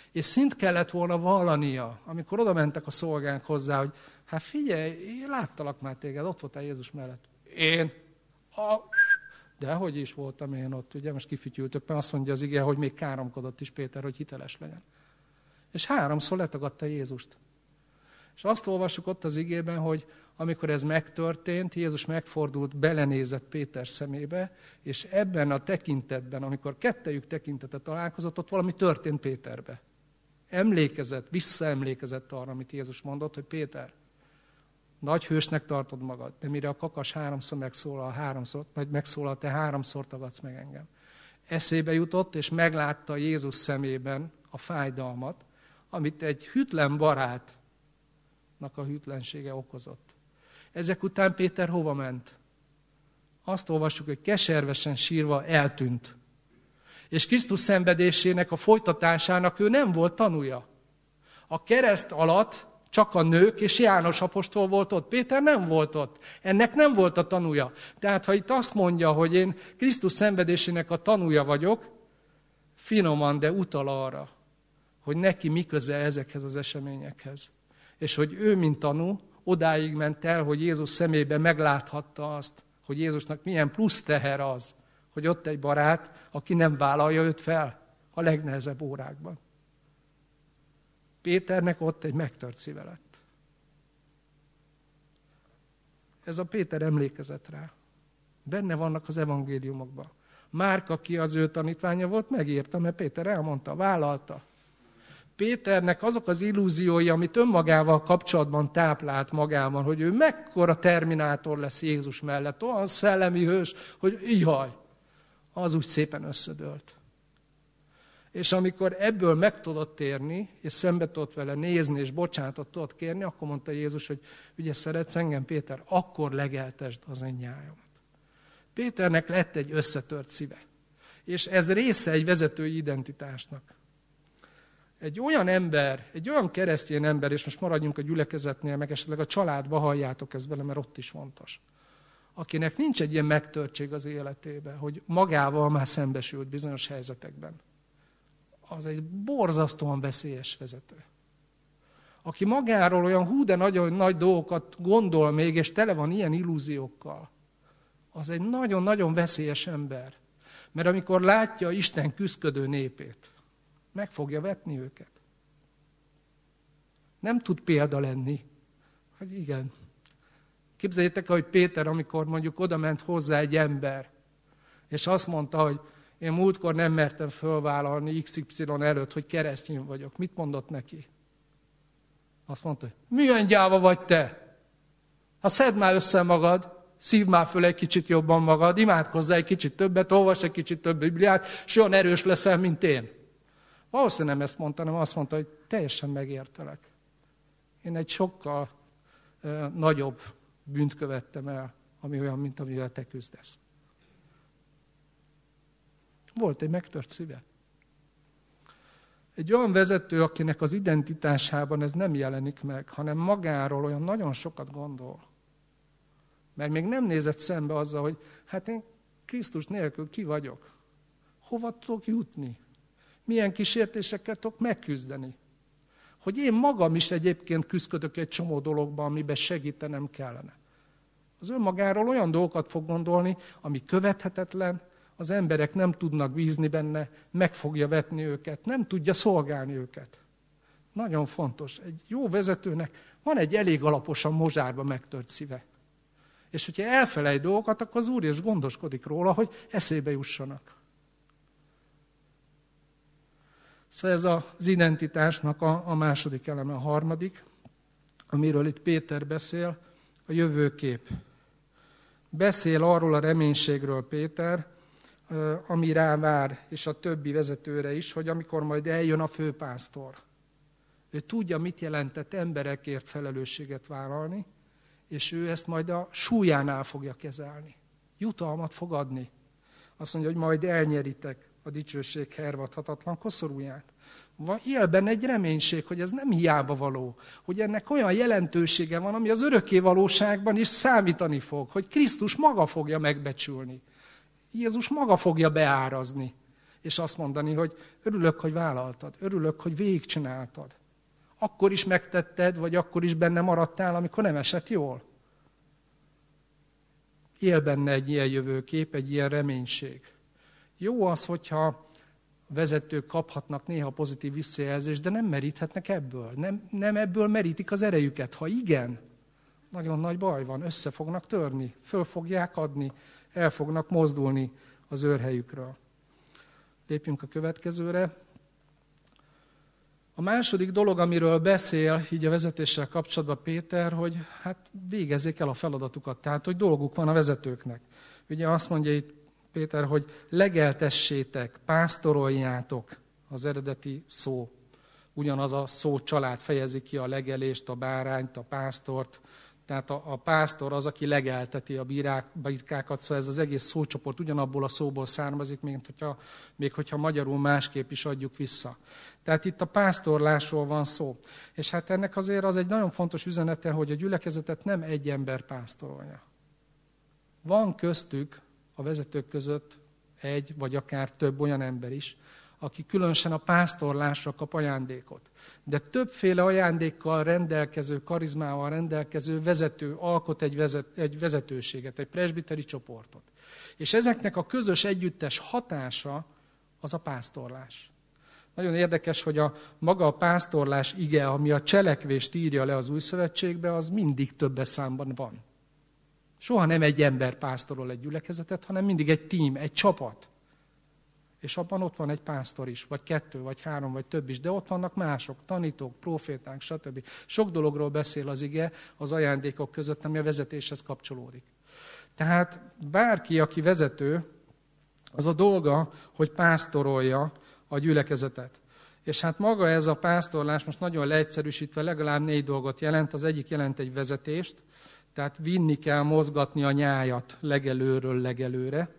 És szint kellett volna vallania, amikor oda mentek a szolgák hozzá, hogy hát figyelj, én láttalak már téged, ott voltál Jézus mellett. Én? A... De hogy is voltam én ott, ugye most kifütyültök, mert azt mondja az ige, hogy még káromkodott is Péter, hogy hiteles legyen. És háromszor letagadta Jézust. És azt olvassuk ott az igében, hogy amikor ez megtörtént, Jézus megfordult, belenézett Péter szemébe, és ebben a tekintetben, amikor kettejük tekintete találkozott, ott valami történt Péterbe. Emlékezett, visszaemlékezett arra, amit Jézus mondott, hogy Péter, nagy hősnek tartod magad, de mire a kakas háromszor megszólal, háromszor, vagy megszólal, te háromszor tagadsz meg engem. Eszébe jutott, és meglátta Jézus szemében a fájdalmat, amit egy hűtlen barátnak a hűtlensége okozott. Ezek után Péter hova ment? Azt olvassuk, hogy keservesen sírva eltűnt. És Krisztus szenvedésének a folytatásának ő nem volt tanúja. A kereszt alatt csak a nők és János apostol volt ott. Péter nem volt ott. Ennek nem volt a tanúja. Tehát ha itt azt mondja, hogy én Krisztus szenvedésének a tanúja vagyok, finoman, de utal arra, hogy neki mi köze ezekhez az eseményekhez. És hogy ő, mint tanú, odáig ment el, hogy Jézus szemében megláthatta azt, hogy Jézusnak milyen plusz teher az, hogy ott egy barát, aki nem vállalja őt fel a legnehezebb órákban. Péternek ott egy megtört szíve lett. Ez a Péter emlékezett rá. Benne vannak az evangéliumokban. Márk, aki az ő tanítványa volt, megírta, mert Péter elmondta, vállalta. Péternek azok az illúziói, amit önmagával kapcsolatban táplált magában, hogy ő mekkora terminátor lesz Jézus mellett, olyan szellemi hős, hogy jaj, az úgy szépen összedőlt. És amikor ebből meg tudott térni, és szembe tudott vele nézni, és bocsánatot tudott kérni, akkor mondta Jézus, hogy ugye szeretsz engem, Péter, akkor legeltesd az én nyájamat. Péternek lett egy összetört szíve. És ez része egy vezetői identitásnak. Egy olyan ember, egy olyan keresztény ember, és most maradjunk a gyülekezetnél, meg esetleg a családba, halljátok ezt vele, mert ott is fontos. Akinek nincs egy ilyen megtörtség az életében, hogy magával már szembesült bizonyos helyzetekben. Az egy borzasztóan veszélyes vezető. Aki magáról olyan hú, de nagyon nagy dolgokat gondol még, és tele van ilyen illúziókkal, az egy nagyon-nagyon veszélyes ember. Mert amikor látja Isten küszködő népét, meg fogja vetni őket. Nem tud példa lenni. Hát igen. Képzeljétek, hogy Péter, amikor mondjuk oda ment hozzá egy ember, és azt mondta, hogy én múltkor nem mertem fölvállalni iksz ipszilon előtt, hogy keresztény vagyok. Mit mondott neki? Azt mondta, hogy milyen gyáva vagy te? Ha szedd már össze magad, szívd már föl egy kicsit jobban magad, imádkozzál egy kicsit többet, olvasd egy kicsit több Bibliát, és olyan erős leszel, mint én. Valószínűleg nem ezt mondta, hanem azt mondta, hogy teljesen megértelek. Én egy sokkal uh, nagyobb bűnt követtem el, ami olyan, mint amivel te küzdesz. Volt egy megtört szíve. Egy olyan vezető, akinek az identitásában ez nem jelenik meg, hanem magáról olyan nagyon sokat gondol. Mert még nem nézett szembe azzal, hogy hát én Krisztus nélkül ki vagyok. Hova tudok jutni? Milyen kísértésekkel tudok megküzdeni? Hogy én magam is egyébként küzdök egy csomó dologban, amiben segítenem kellene. Az önmagáról olyan dolgokat fog gondolni, ami követhetetlen, az emberek nem tudnak bízni benne, meg fogja vetni őket, nem tudja szolgálni őket. Nagyon fontos. Egy jó vezetőnek van egy elég alaposan mozsárba megtört szíve. És hogyha elfelejt dolgokat, akkor az Úr is gondoskodik róla, hogy eszébe jussanak. Szóval ez az identitásnak a, a második eleme, a harmadik, amiről itt Péter beszél, a jövőkép. Beszél arról a reménységről Péter, ami rá vár, és a többi vezetőre is, hogy amikor majd eljön a főpásztor, ő tudja, mit jelentett emberekért felelősséget vállalni, és ő ezt majd a súlyánál fogja kezelni. Jutalmat fog adni. Azt mondja, hogy majd elnyeritek a dicsőség hervadhatatlan koszorúját. Van, él benne egy reménység, hogy ez nem hiába való, hogy ennek olyan jelentősége van, ami az örökké valóságban is számítani fog, hogy Krisztus maga fogja megbecsülni. Jézus maga fogja beárazni. És azt mondani, hogy örülök, hogy vállaltad, örülök, hogy végigcsináltad. Akkor is megtetted, vagy akkor is benne maradtál, amikor nem esett jól. Él benne egy ilyen jövőkép, egy ilyen reménység. Jó az, hogyha vezetők kaphatnak néha pozitív visszajelzést, de nem meríthetnek ebből. Nem, nem ebből merítik az erejüket. Ha igen, nagyon nagy baj van, össze fognak törni, föl fogják adni, el fognak mozdulni az őrhelyükről. Lépjünk a következőre. A második dolog, amiről beszél így a vezetéssel kapcsolatban Péter, hogy hát végezzék el a feladatukat, tehát hogy dolguk van a vezetőknek. Ugye azt mondja itt Péter, hogy legeltessétek, pásztoroljátok, az eredeti szó. Ugyanaz a szó család fejezi ki a legelést, a bárányt, a pásztort. Tehát a, a pásztor az, aki legelteti a bírák, birkákat, szóval ez az egész szócsoport ugyanabból a szóból származik, mint hogyha, még hogyha magyarul másképp is adjuk vissza. Tehát itt a pásztorlásról van szó. És hát ennek azért az egy nagyon fontos üzenete, hogy a gyülekezetet nem egy ember pásztorolja. Van köztük, a vezetők között egy, vagy akár több olyan ember is, aki különösen a pásztorlásra kap ajándékot. De többféle ajándékkal rendelkező, karizmával rendelkező vezető alkot egy, vezet, egy vezetőséget, egy presbiteri csoportot. És ezeknek a közös együttes hatása az a pásztorlás. Nagyon érdekes, hogy a maga a pásztorlás ige, ami a cselekvést írja le az Új Szövetségbe, az mindig többes számban van. Soha nem egy ember pásztorol egy gyülekezetet, hanem mindig egy tím, egy csapat. És abban ott van egy pásztor is, vagy kettő, vagy három, vagy több is, de ott vannak mások, tanítók, proféták, stb. Sok dologról beszél az ige az ajándékok között, ami a vezetéshez kapcsolódik. Tehát bárki, aki vezető, az a dolga, hogy pásztorolja a gyülekezetet. És hát maga ez a pásztorlás most nagyon leegyszerűsítve legalább négy dolgot jelent. Az egyik jelent egy vezetést, tehát vinni kell, mozgatni a nyájat legelőről legelőre.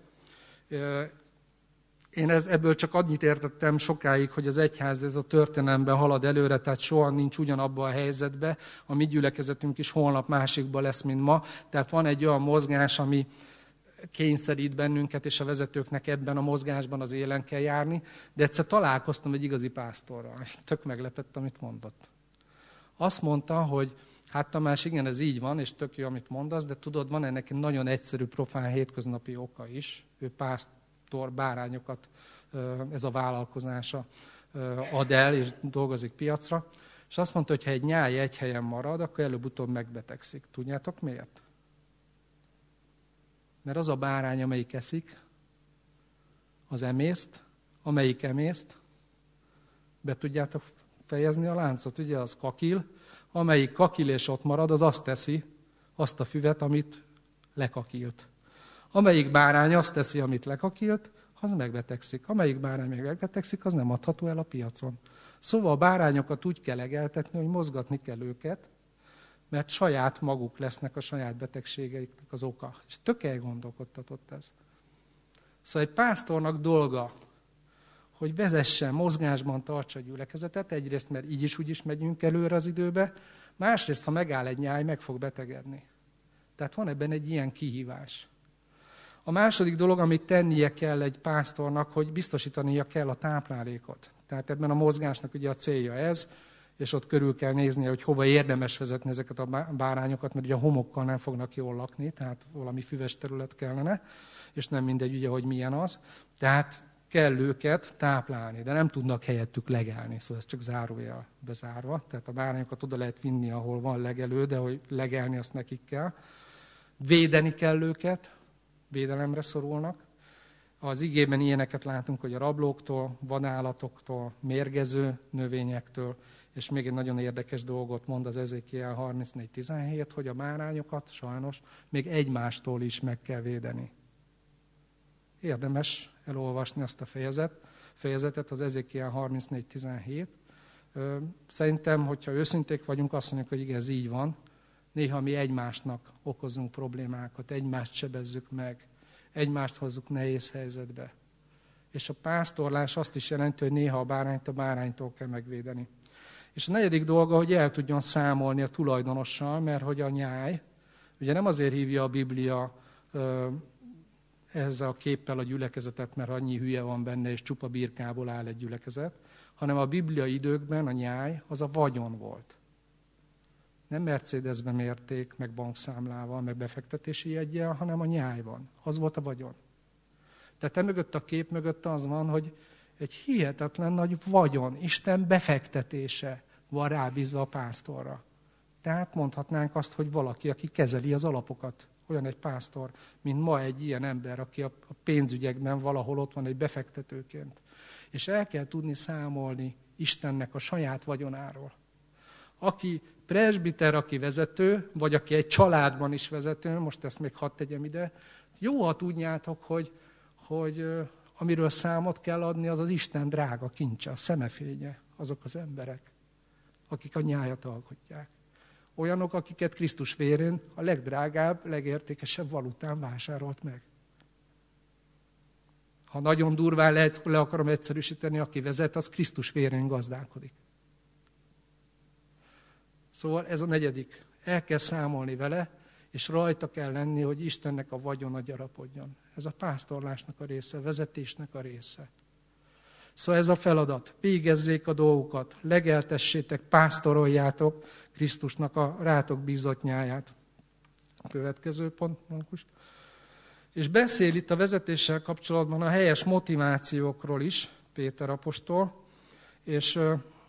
Én ebből csak annyit értettem sokáig, hogy az egyház ez a történelemben halad előre, tehát soha nincs ugyanabban a helyzetben. A mi gyülekezetünk is holnap másikban lesz, mint ma. Tehát van egy olyan mozgás, ami kényszerít bennünket, és a vezetőknek ebben a mozgásban az élen kell járni. De egyszer találkoztam egy igazi pásztorral, és tök meglepett, amit mondott. Azt mondta, hogy hát Tamás, igen, ez így van, és tök jó, amit mondasz, de tudod, van ennek egy nagyon egyszerű, profán, hétköznapi oka is. Ő pásztor, bárányokat, ez a vállalkozása ad el, és dolgozik piacra. És azt mondta, hogy ha egy nyáj egy helyen marad, akkor előbb-utóbb megbetegszik. Tudjátok miért? Mert az a bárány, amelyik eszik, az emészt, amelyik emészt, be tudjátok fejezni a láncot, ugye, az kakil, amelyik kakil és ott marad, az azt teszi, azt a füvet, amit lekakilt. Amelyik bárány azt teszi, amit lekakilt, az megbetegszik. Amelyik bárány meg megbetegszik, az nem adható el a piacon. Szóval a bárányokat úgy kell legeltetni, hogy mozgatni kell őket, mert saját maguk lesznek a saját betegségeiknek az oka. És tök elgondolkodtatott ez. Szóval egy pásztornak dolga, hogy vezessen, mozgásban tartsa a gyülekezetet, egyrészt, mert így is úgy is megyünk előre az időbe, másrészt, ha megáll egy nyáj, meg fog betegedni. Tehát van ebben egy ilyen kihívás. A második dolog, amit tennie kell egy pásztornak, hogy biztosítania kell a táplálékot. Tehát ebben a mozgásnak ugye a célja ez, és ott körül kell nézni, hogy hova érdemes vezetni ezeket a bárányokat, mert ugye a homokkal nem fognak jól lakni, tehát valami füves terület kellene, és nem mindegy ugye, hogy milyen az. Tehát kell őket táplálni, de nem tudnak helyettük legelni, szóval ez csak zárójel bezárva. Tehát a bárányokat oda lehet vinni, ahol van legelő, de hogy legelni azt nekik kell. Védeni kell őket, védelemre szorulnak. Az igében ilyeneket látunk, hogy a rablóktól, vadállatoktól, mérgező növényektől, és még egy nagyon érdekes dolgot mond az Ezékiel harmincnégy tizenhét, hogy a bárányokat sajnos még egymástól is meg kell védeni. Érdemes elolvasni azt a fejezet, fejezetet, az Ezékiel harmincnégy tizenhét. Szerintem, hogyha őszinték vagyunk, azt mondjuk, hogy igen, ez így van. Néha mi egymásnak okozunk problémákat, egymást sebezzük meg, egymást hozzuk nehéz helyzetbe. És a pásztorlás azt is jelenti, hogy néha a bárányt a báránytól kell megvédeni. És a negyedik dolga, hogy el tudjon számolni a tulajdonossal, mert hogy a nyáj, ugye nem azért hívja a Biblia ö, ezzel a képpel a gyülekezetet, mert annyi hülye van benne, és csupa birkából áll egy gyülekezet, hanem a bibliai időkben a nyáj az a vagyon volt. Nem Mercedesbe mérték, meg bankszámlával, meg befektetési jeggyel, hanem a nyájban. Az volt a vagyon. Tehát e mögött a kép mögött az van, hogy egy hihetetlen nagy vagyon, Isten befektetése van rábízva a pásztorra. Tehát mondhatnánk azt, hogy valaki, aki kezeli az alapokat, olyan egy pásztor, mint ma egy ilyen ember, aki a pénzügyekben valahol ott van egy befektetőként. És el kell tudni számolni Istennek a saját vagyonáról. Aki presbiter, aki vezető, vagy aki egy családban is vezető, most ezt még hadd tegyem ide, jó, ha tudjátok, hogy, hogy amiről számot kell adni, az az Isten drága kincse, a szemefénye, azok az emberek, akik a nyájat alkotják. Olyanok, akiket Krisztus vérén a legdrágább, legértékesebb valután vásárolt meg. Ha nagyon durván lehet, le akarom egyszerűsíteni, aki vezet, az Krisztus vérén gazdálkodik. Szóval ez a negyedik. El kell számolni vele, és rajta kell lenni, hogy Istennek a vagyona gyarapodjon. Ez a pásztorlásnak a része, a vezetésnek a része. Szóval ez a feladat. Végezzék a dolgokat, legeltessétek, pásztoroljátok Krisztusnak a rátok bízott nyáját. A következő pont, Markus. És beszél itt a vezetéssel kapcsolatban a helyes motivációkról is, Péter apostol, és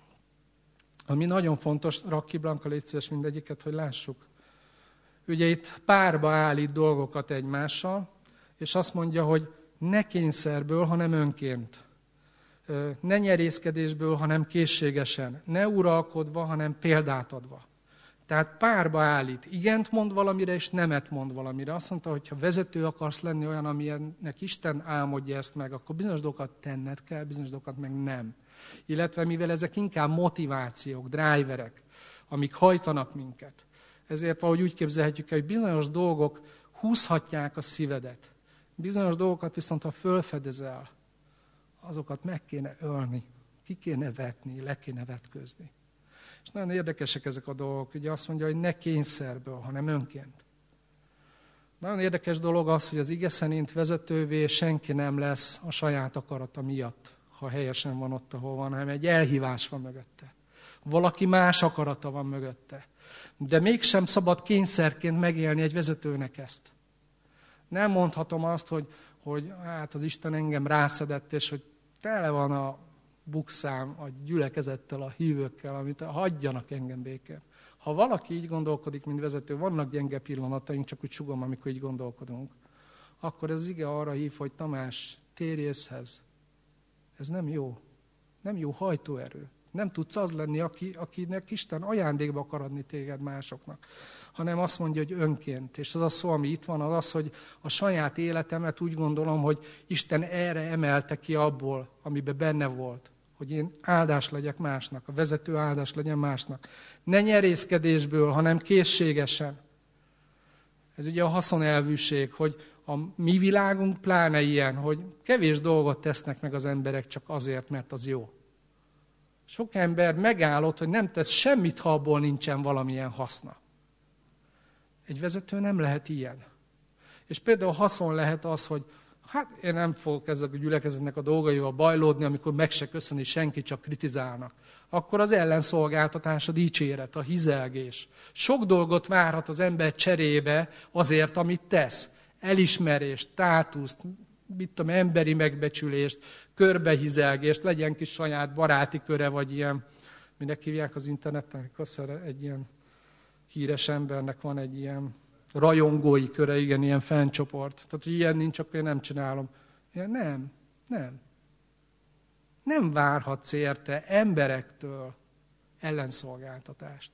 ami nagyon fontos, rak ki, Blanka, légy szíves mindegyiket, hogy lássuk. Ugye itt párba állít dolgokat egymással, és azt mondja, hogy ne kényszerből, hanem önként. Ne nyerészkedésből, hanem készségesen. Ne uralkodva, hanem példát adva. Tehát párba állít. Igent mond valamire, és nemet mond valamire. Azt mondta, hogy ha vezető akarsz lenni olyan, amilyennek Isten álmodja ezt meg, akkor bizonyos dolgokat tenned kell, bizonyos dolgokat meg nem. Illetve mivel ezek inkább motivációk, driverek, amik hajtanak minket. Ezért valahogy úgy képzelhetjük el, hogy bizonyos dolgok húzhatják a szívedet. Bizonyos dolgokat viszont, ha fölfedezel, azokat meg kéne ölni, ki kéne vetni, le kéne vetközni. És nagyon érdekesek ezek a dolgok. Ugye azt mondja, hogy ne kényszerből, hanem önként. Nagyon érdekes dolog az, hogy az ige szerint vezetővé senki nem lesz a saját akarata miatt, ha helyesen van ott, ahol van, hanem egy elhívás van mögötte. Valaki más akarata van mögötte. De mégsem szabad kényszerként megélni egy vezetőnek ezt. Nem mondhatom azt, hogy, hogy hát az Isten engem rászedett, és hogy tele van a bukszám a gyülekezettel, a hívőkkel, amit hagyjanak engem békén. Ha valaki így gondolkodik, mint vezető, vannak gyenge pillanataink, csak úgy sugom, amikor így gondolkodunk, akkor ez ige arra hív, hogy Tamás, térj észhez. Ez nem jó. Nem jó hajtóerő. Nem tudsz az lenni, aki, akinek Isten ajándékba akar adni téged másoknak. Hanem azt mondja, hogy önként. És az a szó, ami itt van, az az, hogy a saját életemet úgy gondolom, hogy Isten erre emelte ki abból, amiben benne volt. Hogy én áldás legyek másnak, a vezető áldás legyen másnak. Ne nyerészkedésből, hanem készségesen. Ez ugye a haszonelvűség, hogy a mi világunk pláne ilyen, hogy kevés dolgot tesznek meg az emberek csak azért, mert az jó. Sok ember megállott, hogy nem tesz semmit, ha abból nincsen valamilyen haszna. Egy vezető nem lehet ilyen. És például haszon lehet az, hogy hát én nem fogok ezek a gyülekezetnek a dolgaival bajlódni, amikor meg se köszöni senki, csak kritizálnak. Akkor az ellenszolgáltatás, a dicséret, a hizelgés. Sok dolgot várhat az ember cserébe azért, amit tesz. Elismerést, státuszt, mit tudom, emberi megbecsülést, körbehizelgést, legyen kis saját baráti köre, vagy ilyen, minek hívják az interneten, egy ilyen híres embernek van egy ilyen rajongói köre, igen, ilyen fenncsoport. Tehát, hogy ilyen nincs, akkor én nem csinálom. Ilyen, nem, nem. Nem várhatsz érte emberektől ellenszolgáltatást.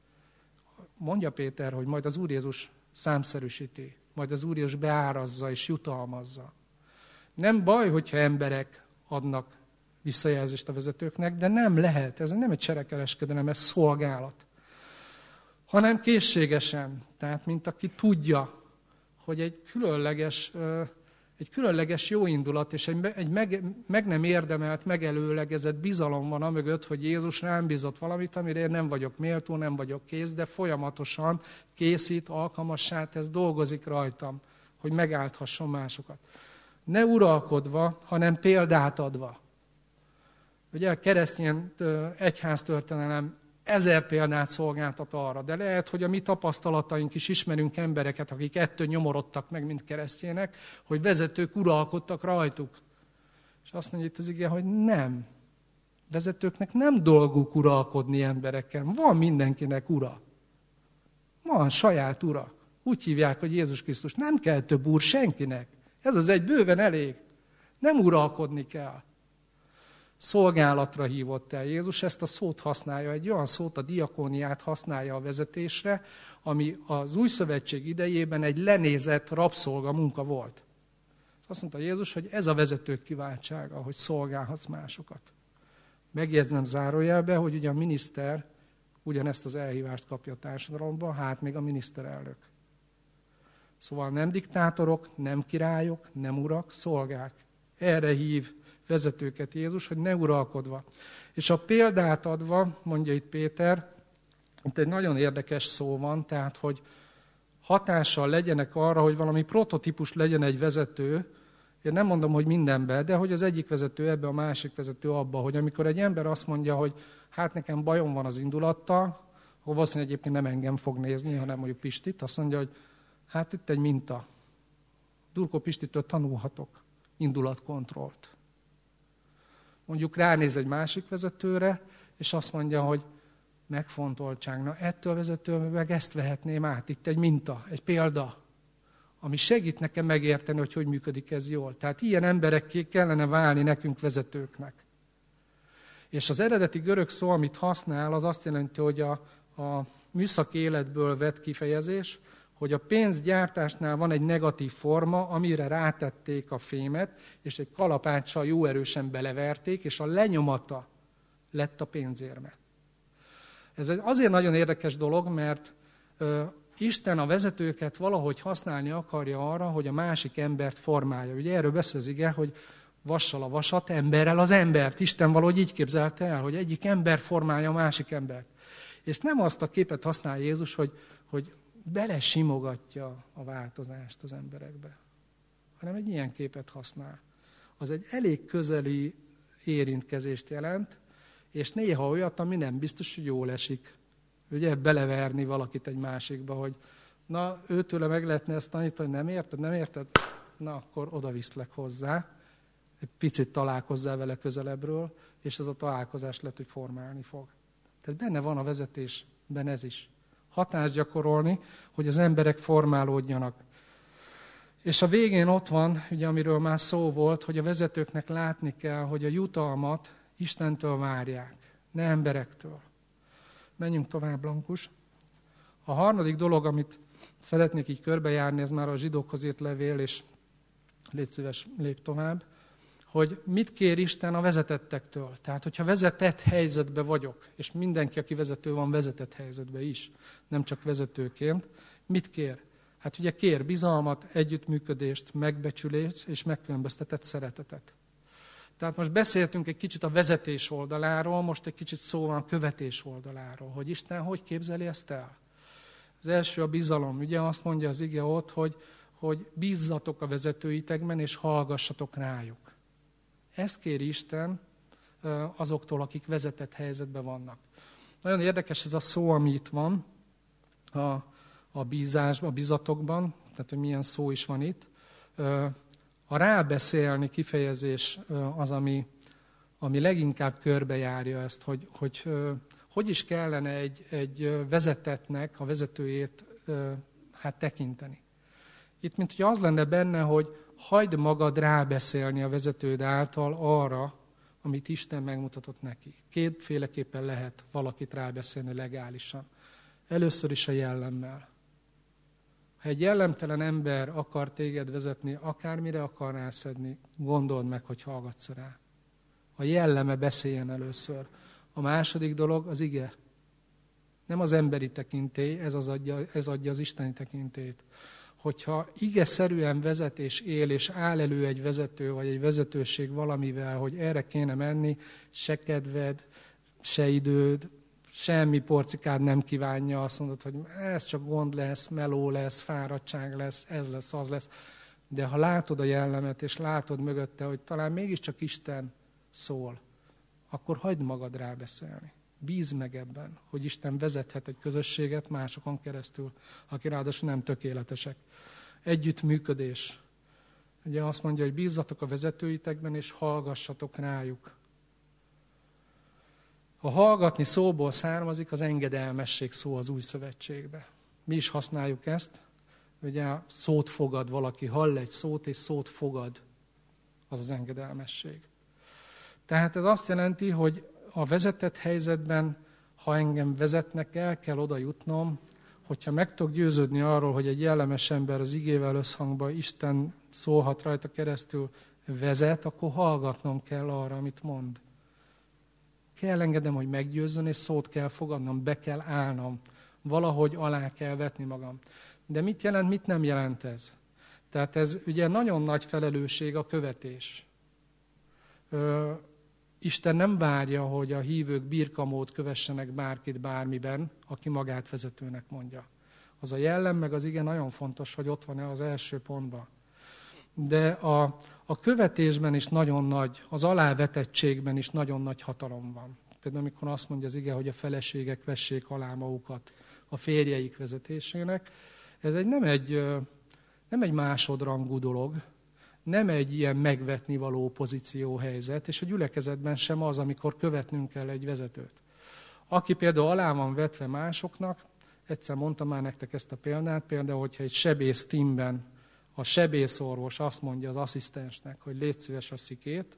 Mondja Péter, hogy majd az Úr Jézus számszerűsíti, majd az Úr Jézus beárazza és jutalmazza. Nem baj, hogyha emberek adnak visszajelzést a vezetőknek, de nem lehet, ez nem egy cserekereskedelem, ez szolgálat. Hanem készségesen, tehát mint aki tudja, hogy egy különleges, egy különleges jóindulat és egy, egy meg, meg nem érdemelt, megelőlegezett bizalom van amögött, hogy Jézus rám bízott valamit, amire én nem vagyok méltó, nem vagyok kész, de folyamatosan készít, alkalmassá tesz, dolgozik rajtam, hogy megáldhasson másokat. Ne uralkodva, hanem példát adva. Ugye a keresztény egyháztörténelem ezer példát szolgáltat arra, de lehet, hogy a mi tapasztalataink is ismerünk embereket, akik ettől nyomorodtak meg, mint keresztjének, hogy vezetők uralkodtak rajtuk. És azt mondja itt az ige, hogy nem. Vezetőknek nem dolguk uralkodni emberekkel. Van mindenkinek ura. Van saját ura. Úgy hívják, hogy Jézus Krisztus. Nem kell több úr senkinek. Ez az egy bőven elég. Nem uralkodni kell. Szolgálatra hívott el Jézus, ezt a szót használja, egy olyan szót, a diakóniát használja a vezetésre, ami az új szövetség idejében egy lenézett rabszolga munka volt. Azt mondta Jézus, hogy ez a vezetők kiváltsága, hogy szolgálhatsz másokat. Megjegyzem zárójelbe, hogy ugye a miniszter ugyanezt az elhívást kapja a társadalomban, hát még a miniszterelnök. Szóval nem diktátorok, nem királyok, nem urak, szolgák. Erre hív vezetőket Jézus, hogy ne uralkodva. És a példát adva, mondja itt Péter, itt egy nagyon érdekes szó van, tehát, hogy hatással legyenek arra, hogy valami prototípus legyen egy vezető. Én nem mondom, hogy mindenben, de hogy az egyik vezető ebbe, a másik vezető abba, hogy amikor egy ember azt mondja, hogy hát nekem bajom van az indulattal, akkor valószínűleg egyébként nem engem fog nézni, hanem mondjuk Pistit, azt mondja, hogy hát itt egy minta. Durkó Pistitől tanulhatok indulatkontrollt. Mondjuk ránéz egy másik vezetőre, és azt mondja, hogy megfontoltság. Na, ettől vezetőről meg ezt vehetném át. Itt egy minta, egy példa, ami segít nekem megérteni, hogy hogy működik ez jól. Tehát ilyen emberekké kellene válni nekünk vezetőknek. És az eredeti görög szó, amit használ, az azt jelenti, hogy a, a műszaki életből vett kifejezés, hogy a pénzgyártásnál van egy negatív forma, amire rátették a fémet, és egy kalapáccsal jó erősen beleverték, és a lenyomata lett a pénzérme. Ez azért nagyon érdekes dolog, mert ö, Isten a vezetőket valahogy használni akarja arra, hogy a másik embert formálja. Ugye erről beszél az ige, hogy vassal a vasat, emberrel az embert. Isten valahogy így képzelte el, hogy egyik ember formálja a másik embert. És nem azt a képet használ Jézus, hogy, hogy belesimogatja a változást az emberekbe, hanem egy ilyen képet használ. Az egy elég közeli érintkezést jelent, és néha olyat, ami nem biztos, hogy jól esik. Ugye beleverni valakit egy másikba, hogy na, őtőle meg lehetne ezt tanítani, hogy nem érted, nem érted? Na, akkor oda viszlek hozzá, egy picit találkozzál vele közelebbről, és ez a találkozás lehet, hogy formálni fog. Tehát benne van a vezetésben ez is. Hatást gyakorolni, hogy az emberek formálódjanak. És a végén ott van, ugye, amiről már szó volt, hogy a vezetőknek látni kell, hogy a jutalmat Istentől várják, ne emberektől. Menjünk tovább, Blankus. A harmadik dolog, amit szeretnék így körbejárni, ez már a zsidókhoz írt levél, és légy szíves, lép tovább, hogy mit kér Isten a vezetettektől. Tehát, hogyha vezetett helyzetben vagyok, és mindenki, aki vezető van, vezetett helyzetben is, nem csak vezetőként, mit kér? Hát ugye kér bizalmat, együttműködést, megbecsülést és megkülönböztetett szeretetet. Tehát most beszéltünk egy kicsit a vezetés oldaláról, most egy kicsit szó van a követés oldaláról, hogy Isten hogy képzeli ezt el. Az első a bizalom. Ugye azt mondja az ige ott, hogy, hogy bízzatok a vezetőitekben, és hallgassatok rájuk. Ezt kéri Isten azoktól, akik vezetett helyzetben vannak. Nagyon érdekes ez a szó, ami itt van, a, a bízásban, a bízatokban, tehát hogy milyen szó is van itt. A rábeszélni kifejezés az, ami, ami leginkább körbejárja ezt, hogy hogy, hogy is kellene egy, egy vezetettnek a vezetőjét hát tekinteni. Itt mint hogy az lenne benne, hogy hagyd magad rábeszélni a vezetőd által arra, amit Isten megmutatott neki. Kétféleképpen lehet valakit rábeszélni legálisan. Először is a jellemmel. Ha egy jellemtelen ember akar téged vezetni, akármire akar rászedni, gondold meg, hogy hallgatsz rá. A jelleme beszéljen először. A második dolog az ige. Nem az emberi tekintély, ez, az adja, ez adja az isteni tekintélyt. Hogyha ige-szerűen vezet és él, és áll elő egy vezető, vagy egy vezetőség valamivel, hogy erre kéne menni, se kedved, se időd, semmi porcikád nem kívánja, azt mondod, hogy ez csak gond lesz, meló lesz, fáradtság lesz, ez lesz, az lesz. De ha látod a jellemet, és látod mögötte, hogy talán mégiscsak Isten szól, akkor hagyd magad rábeszélni. Bízz meg ebben, hogy Isten vezethet egy közösséget másokon keresztül, aki ráadásul nem tökéletesek. Együttműködés. Ugye azt mondja, hogy bízzatok a vezetőitekben, és hallgassatok rájuk. A hallgatni szóból származik az engedelmesség szó az új szövetségbe. Mi is használjuk ezt. Ugye szót fogad valaki, hall egy szót, és szót fogad. Az az engedelmesség. Tehát ez azt jelenti, hogy a vezetett helyzetben, ha engem vezetnek, el kell oda jutnom, hogyha meg tudok győződni arról, hogy egy jellemes ember az igével összhangban Isten szólhat rajta keresztül vezet, akkor hallgatnom kell arra, amit mond. Kell engedem, hogy meggyőzzön, és szót kell fogadnom, be kell állnom. Valahogy alá kell vetni magam. De mit jelent, mit nem jelent ez? Tehát ez ugye nagyon nagy felelősség a követés. Ö, Isten nem várja, hogy a hívők birkamót kövessenek bárkit bármiben, aki magát vezetőnek mondja. Az a jellem, meg az ige nagyon fontos, hogy ott van-e az első pontban. De a, a követésben is nagyon nagy, az alávetettségben is nagyon nagy hatalom van. Például amikor azt mondja az ige, hogy a feleségek vessék alá magukat a férjeik vezetésének, ez egy, nem, egy, nem egy másodrangú dolog, nem egy ilyen megvetni való pozícióhelyzet, és a gyülekezetben sem az, amikor követnünk kell egy vezetőt. Aki például alá van vetve másoknak, egyszer mondtam már nektek ezt a példát, például, hogyha egy sebész teamben a sebészorvos azt mondja az asszisztensnek, hogy légy szíves a szikét,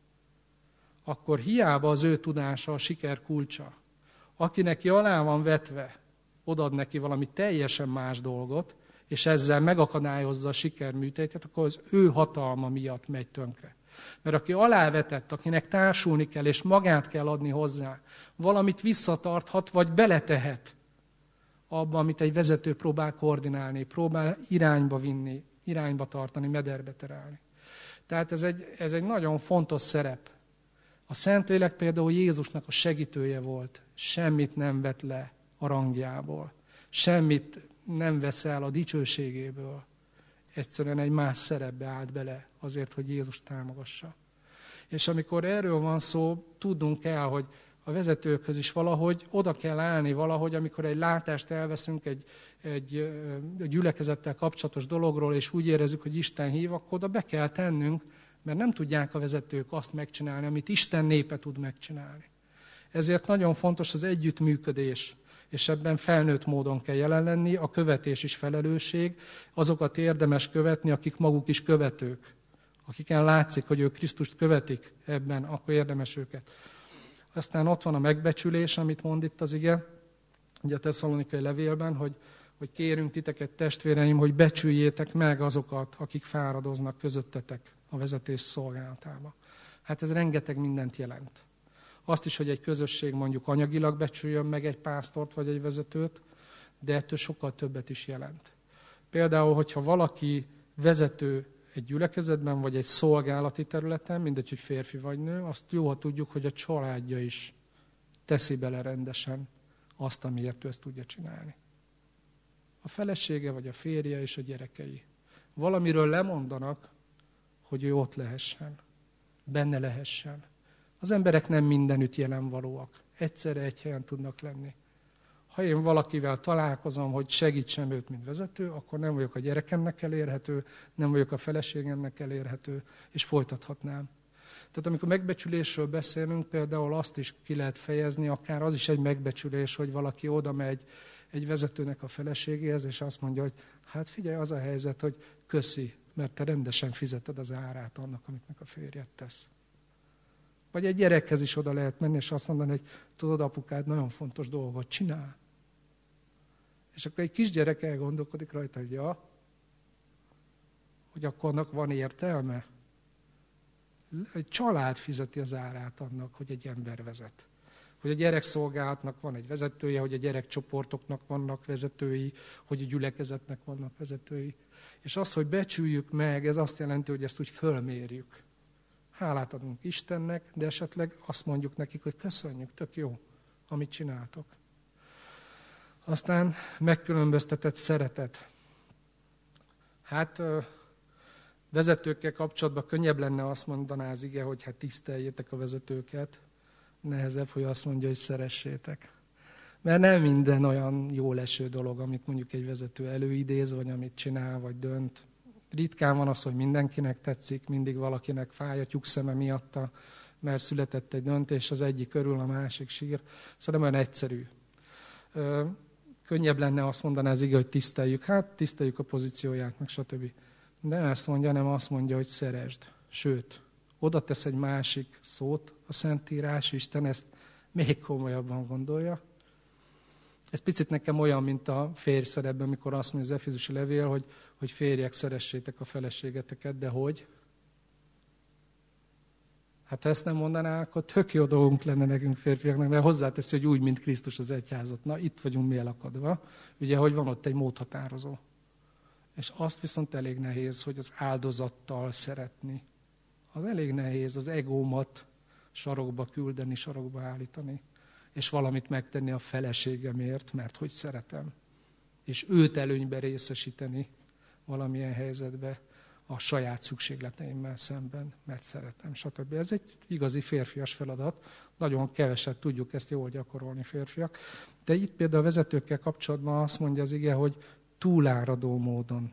akkor hiába az ő tudása a siker kulcsa. Aki neki alá van vetve, odad neki valami teljesen más dolgot, és ezzel megakadályozza a sikerműtétet, akkor az ő hatalma miatt megy tönkre. Mert aki alávetett, akinek társulni kell, és magát kell adni hozzá, valamit visszatarthat, vagy beletehet abba, amit egy vezető próbál koordinálni, próbál irányba vinni, irányba tartani, mederbe terelni. Tehát ez egy, ez egy nagyon fontos szerep. A Szentlélek például Jézusnak a segítője volt. Semmit nem vett le a rangjából. Semmit nem vesz el a dicsőségéből. Egyszerűen egy más szerepbe állt bele azért, hogy Jézus támogassa. És amikor erről van szó, tudnunk kell, hogy a vezetőkhöz is valahogy oda kell állni valahogy, amikor egy látást elveszünk egy, egy, egy gyülekezettel kapcsolatos dologról, és úgy érezzük, hogy Isten hív, akkor oda be kell tennünk, mert nem tudják a vezetők azt megcsinálni, amit Isten népe tud megcsinálni. Ezért nagyon fontos az együttműködés, és ebben felnőtt módon kell jelen lenni, a követés is felelősség, azokat érdemes követni, akik maguk is követők. Akiken látszik, hogy ők Krisztust követik ebben, akkor érdemes őket. Aztán ott van a megbecsülés, amit mond itt az ige, ugye a Tesszalonikai levélben, hogy, hogy kérünk titeket, testvéreim, hogy becsüljétek meg azokat, akik fáradoznak közöttetek a vezetés szolgálatába. Hát ez rengeteg mindent jelent. Azt is, hogy egy közösség mondjuk anyagilag becsüljön meg egy pásztort vagy egy vezetőt, de ettől sokkal többet is jelent. Például, hogyha valaki vezető egy gyülekezetben, vagy egy szolgálati területen, mindegy, hogy férfi vagy nő, azt jó, ha tudjuk, hogy a családja is teszi bele rendesen azt, amiért ő ezt tudja csinálni. A felesége, vagy a férje és a gyerekei. Valamiről lemondanak, hogy ő ott lehessen, benne lehessen. Az emberek nem mindenütt jelenvalóak. Egyszerre egy helyen tudnak lenni. Ha én valakivel találkozom, hogy segítsem őt, mint vezető, akkor nem vagyok a gyerekemnek elérhető, nem vagyok a feleségemnek elérhető, és folytathatnám. Tehát amikor megbecsülésről beszélünk, például azt is ki lehet fejezni, akár az is egy megbecsülés, hogy valaki oda megy egy vezetőnek a feleségéhez, és azt mondja, hogy hát figyelj, az a helyzet, hogy köszi, mert te rendesen fizeted az árát annak, amit meg a férjed tesz. Vagy egy gyerekhez is oda lehet menni, és azt mondani, hogy tudod, apukád nagyon fontos dolgot csinál. És akkor egy kisgyerek elgondolkodik rajta, hogy ja, hogy akkor annak van értelme. Egy család fizeti az árát annak, hogy egy ember vezet. Hogy a gyerekszolgálatnak van egy vezetője, hogy a gyerekcsoportoknak vannak vezetői, hogy a gyülekezetnek vannak vezetői. És az, hogy becsüljük meg, ez azt jelenti, hogy ezt úgy fölmérjük. Hálát adunk Istennek, de esetleg azt mondjuk nekik, hogy köszönjük, tök jó, amit csináltok. Aztán megkülönböztetett szeretet. Hát Vezetőkkel kapcsolatban könnyebb lenne azt mondaná az ige, hogy hát tiszteljétek a vezetőket. Nehezebb, hogy azt mondja, hogy szeressétek. Mert nem minden olyan jól eső dolog, amit mondjuk egy vezető előidéz, vagy amit csinál, vagy dönt. Ritkán van az, hogy mindenkinek tetszik, mindig valakinek fáj a tyúkszeme miatta, mert született egy döntés, az egyik örül, a másik sír. Szóval nem olyan egyszerű. Könnyebb lenne azt mondani az ige, hogy tiszteljük. Hát tiszteljük a pozícióját, meg stb. De nem ezt mondja, nem azt mondja, hogy szeresd. Sőt, oda tesz egy másik szót a Szentírás, Isten ezt még komolyabban gondolja. Ez picit nekem olyan, mint a férj szerepben, amikor azt mondja az Efézusi levél, hogy, hogy férjek, szeressétek a feleségeteket, de hogy? Hát ha ezt nem mondaná, akkor tök jó dolgunk lenne nekünk férfiaknak, mert hozzáteszi, hogy úgy, mint Krisztus az egyházat. Na, itt vagyunk mi elakadva. Ugye, hogy van ott egy módhatározó. És azt viszont elég nehéz, hogy az áldozattal szeretni. Az elég nehéz az egómat sarokba küldeni, sarokba állítani. És valamit megtenni a feleségemért, mert hogy szeretem. És őt előnybe részesíteni valamilyen helyzetbe a saját szükségleteimmel szemben, mert szeretem, stb. Ez egy igazi férfias feladat. Nagyon keveset tudjuk ezt jól gyakorolni férfiak. De itt például a vezetőkkel kapcsolatban azt mondja az ige, hogy túláradó módon.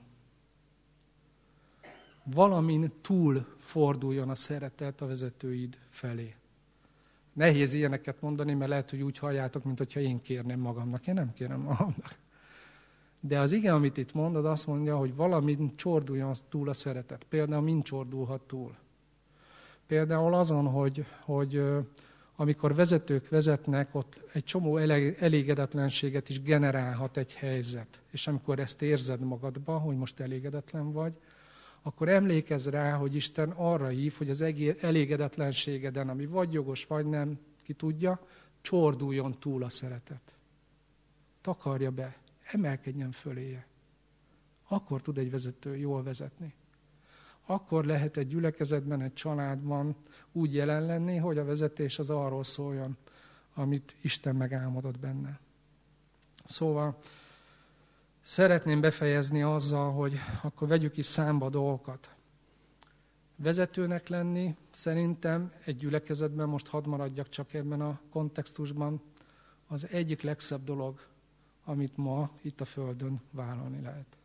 Valamin túl forduljon a szeretet a vezetőid felé. Nehéz ilyeneket mondani, mert lehet, hogy úgy halljátok, mint hogyha én kérném magamnak. Én nem kérem magamnak. De az ige, amit itt mond, az azt mondja, hogy valamin csorduljon túl a szeretet. Például mind csordulhat túl. Például azon, hogy, hogy amikor vezetők vezetnek, ott egy csomó elégedetlenséget is generálhat egy helyzet. És amikor ezt érzed magadba, hogy most elégedetlen vagy, akkor emlékezz rá, hogy Isten arra hív, hogy az elégedetlenségeden, ami vagy jogos, vagy nem, ki tudja, csorduljon túl a szeretet. Takarja be, emelkedjen föléje. Akkor tud egy vezető jól vezetni. Akkor lehet egy gyülekezetben, egy családban úgy jelen lenni, hogy a vezetés az arról szóljon, amit Isten megálmodott benne. Szóval szeretném befejezni azzal, hogy akkor vegyük is számba dolgokat. Vezetőnek lenni szerintem egy gyülekezetben, most hadd maradjak csak ebben a kontextusban, az egyik legszebb dolog, amit ma itt a Földön vállalni lehet.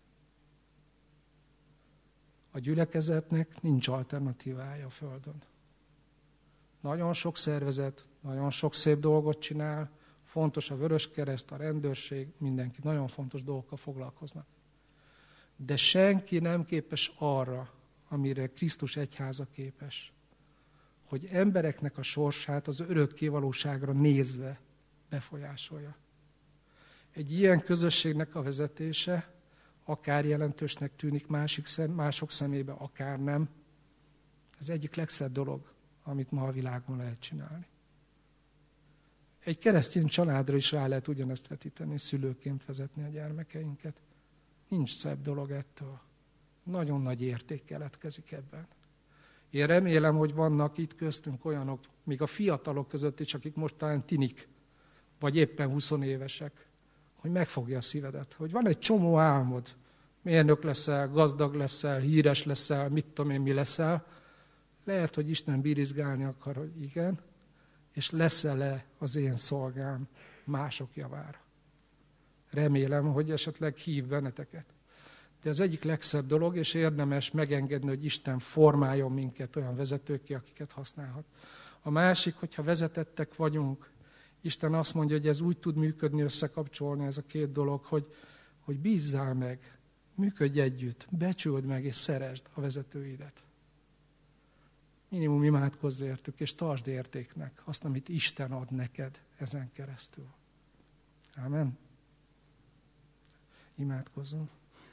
A gyülekezetnek nincs alternatívája a Földön. Nagyon sok szervezet, nagyon sok szép dolgot csinál, fontos a Vöröskereszt, a rendőrség, mindenki nagyon fontos dolgokkal foglalkoznak. De senki nem képes arra, amire Krisztus egyháza képes, hogy embereknek a sorsát az örökké valóságra nézve befolyásolja. Egy ilyen közösségnek a vezetése, akár jelentősnek tűnik másik szem, mások szemébe, akár nem, az egyik legszebb dolog, amit ma a világon lehet csinálni. Egy keresztény családra is rá lehet ugyanezt vetíteni, szülőként vezetni a gyermekeinket. Nincs szebb dolog ettől. Nagyon nagy érték keletkezik ebben. Én remélem, hogy vannak itt köztünk olyanok, még a fiatalok között is, akik most talán tinik, vagy éppen huszonévesek, hogy megfogja a szívedet, hogy van egy csomó álmod, mérnök leszel, gazdag leszel, híres leszel, mit tudom én, mi leszel. Lehet, hogy Isten bírizgálni akar, hogy igen, és leszel-e az én szolgám mások javára. Remélem, hogy esetleg hív benneteket. De az egyik legszebb dolog, és érdemes megengedni, hogy Isten formáljon minket olyan vezetőkké, akiket használhat. A másik, hogyha vezetettek vagyunk, Isten azt mondja, hogy ez úgy tud működni, összekapcsolni ez a két dolog, hogy, hogy bízzál meg, működj együtt, becsüld meg és szeresd a vezetőidet. Minimum imádkozz értük, és tartsd értéknek azt, amit Isten ad neked ezen keresztül. Ámen. Imádkozzunk.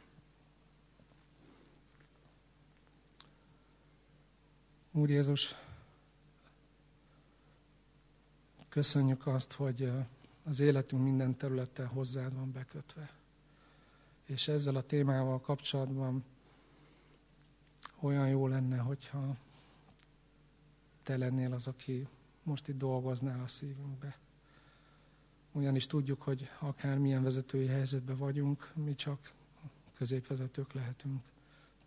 Úr Jézus, köszönjük azt, hogy az életünk minden területe hozzád van bekötve. És ezzel a témával kapcsolatban olyan jó lenne, hogyha te lennél az, aki most itt dolgoznál a szívünkbe. Ugyanis tudjuk, hogy akármilyen vezetői helyzetben vagyunk, mi csak középvezetők lehetünk.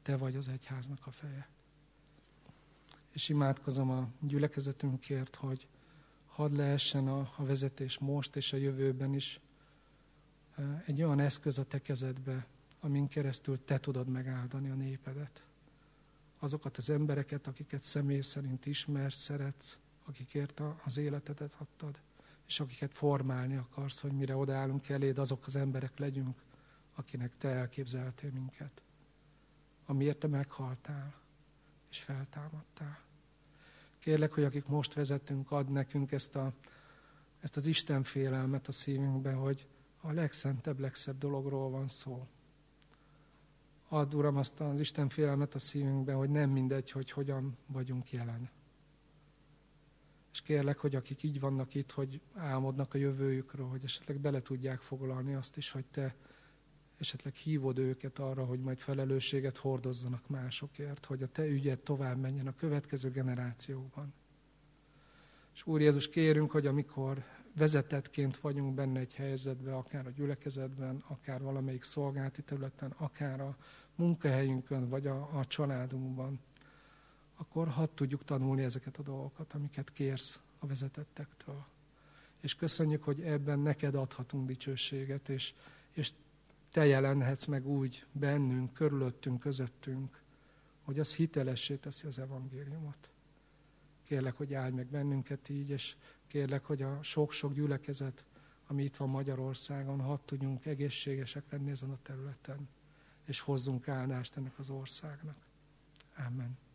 Te vagy az egyháznak a feje. És imádkozom a gyülekezetünkért, hogy hadd lehessen a, a vezetés most és a jövőben is egy olyan eszköz a Te kezedbe, amin keresztül Te tudod megáldani a népedet. Azokat az embereket, akiket személy szerint ismersz, szeretsz, akikért az életedet adtad, és akiket formálni akarsz, hogy mire odaállunk eléd, azok az emberek legyünk, akinek Te elképzeltél minket. Amiért Te meghaltál, és feltámadtál. Kérlek, hogy akik most vezetünk, add nekünk ezt, a, ezt az Isten félelmet a szívünkbe, hogy a legszentebb, legszebb dologról van szó. Add, Uram, azt az Isten félelmet a szívünkbe, hogy nem mindegy, hogy hogyan vagyunk jelen. És kérlek, hogy akik így vannak itt, hogy álmodnak a jövőjükről, hogy esetleg bele tudják foglalni azt is, hogy Te esetleg hívod őket arra, hogy majd felelősséget hordozzanak másokért, hogy a Te ügyed tovább menjen a következő generációkban. És Úr Jézus, kérünk, hogy amikor vezetettként vagyunk benne egy helyzetben, akár a gyülekezetben, akár valamelyik szolgálati területen, akár a munkahelyünkön, vagy a, a családunkban, akkor hadd tudjuk tanulni ezeket a dolgokat, amiket kérsz a vezetettektől. És köszönjük, hogy ebben neked adhatunk dicsőséget, és, és Te jelenhetsz meg úgy bennünk, körülöttünk, közöttünk, hogy az hitelessé teszi az evangéliumot. Kérlek, hogy áldj meg bennünket így, és kérlek, hogy a sok-sok gyülekezet, ami itt van Magyarországon, hadd tudjunk egészségesek lenni ezen a területen, és hozzunk áldást ennek az országnak. Amen.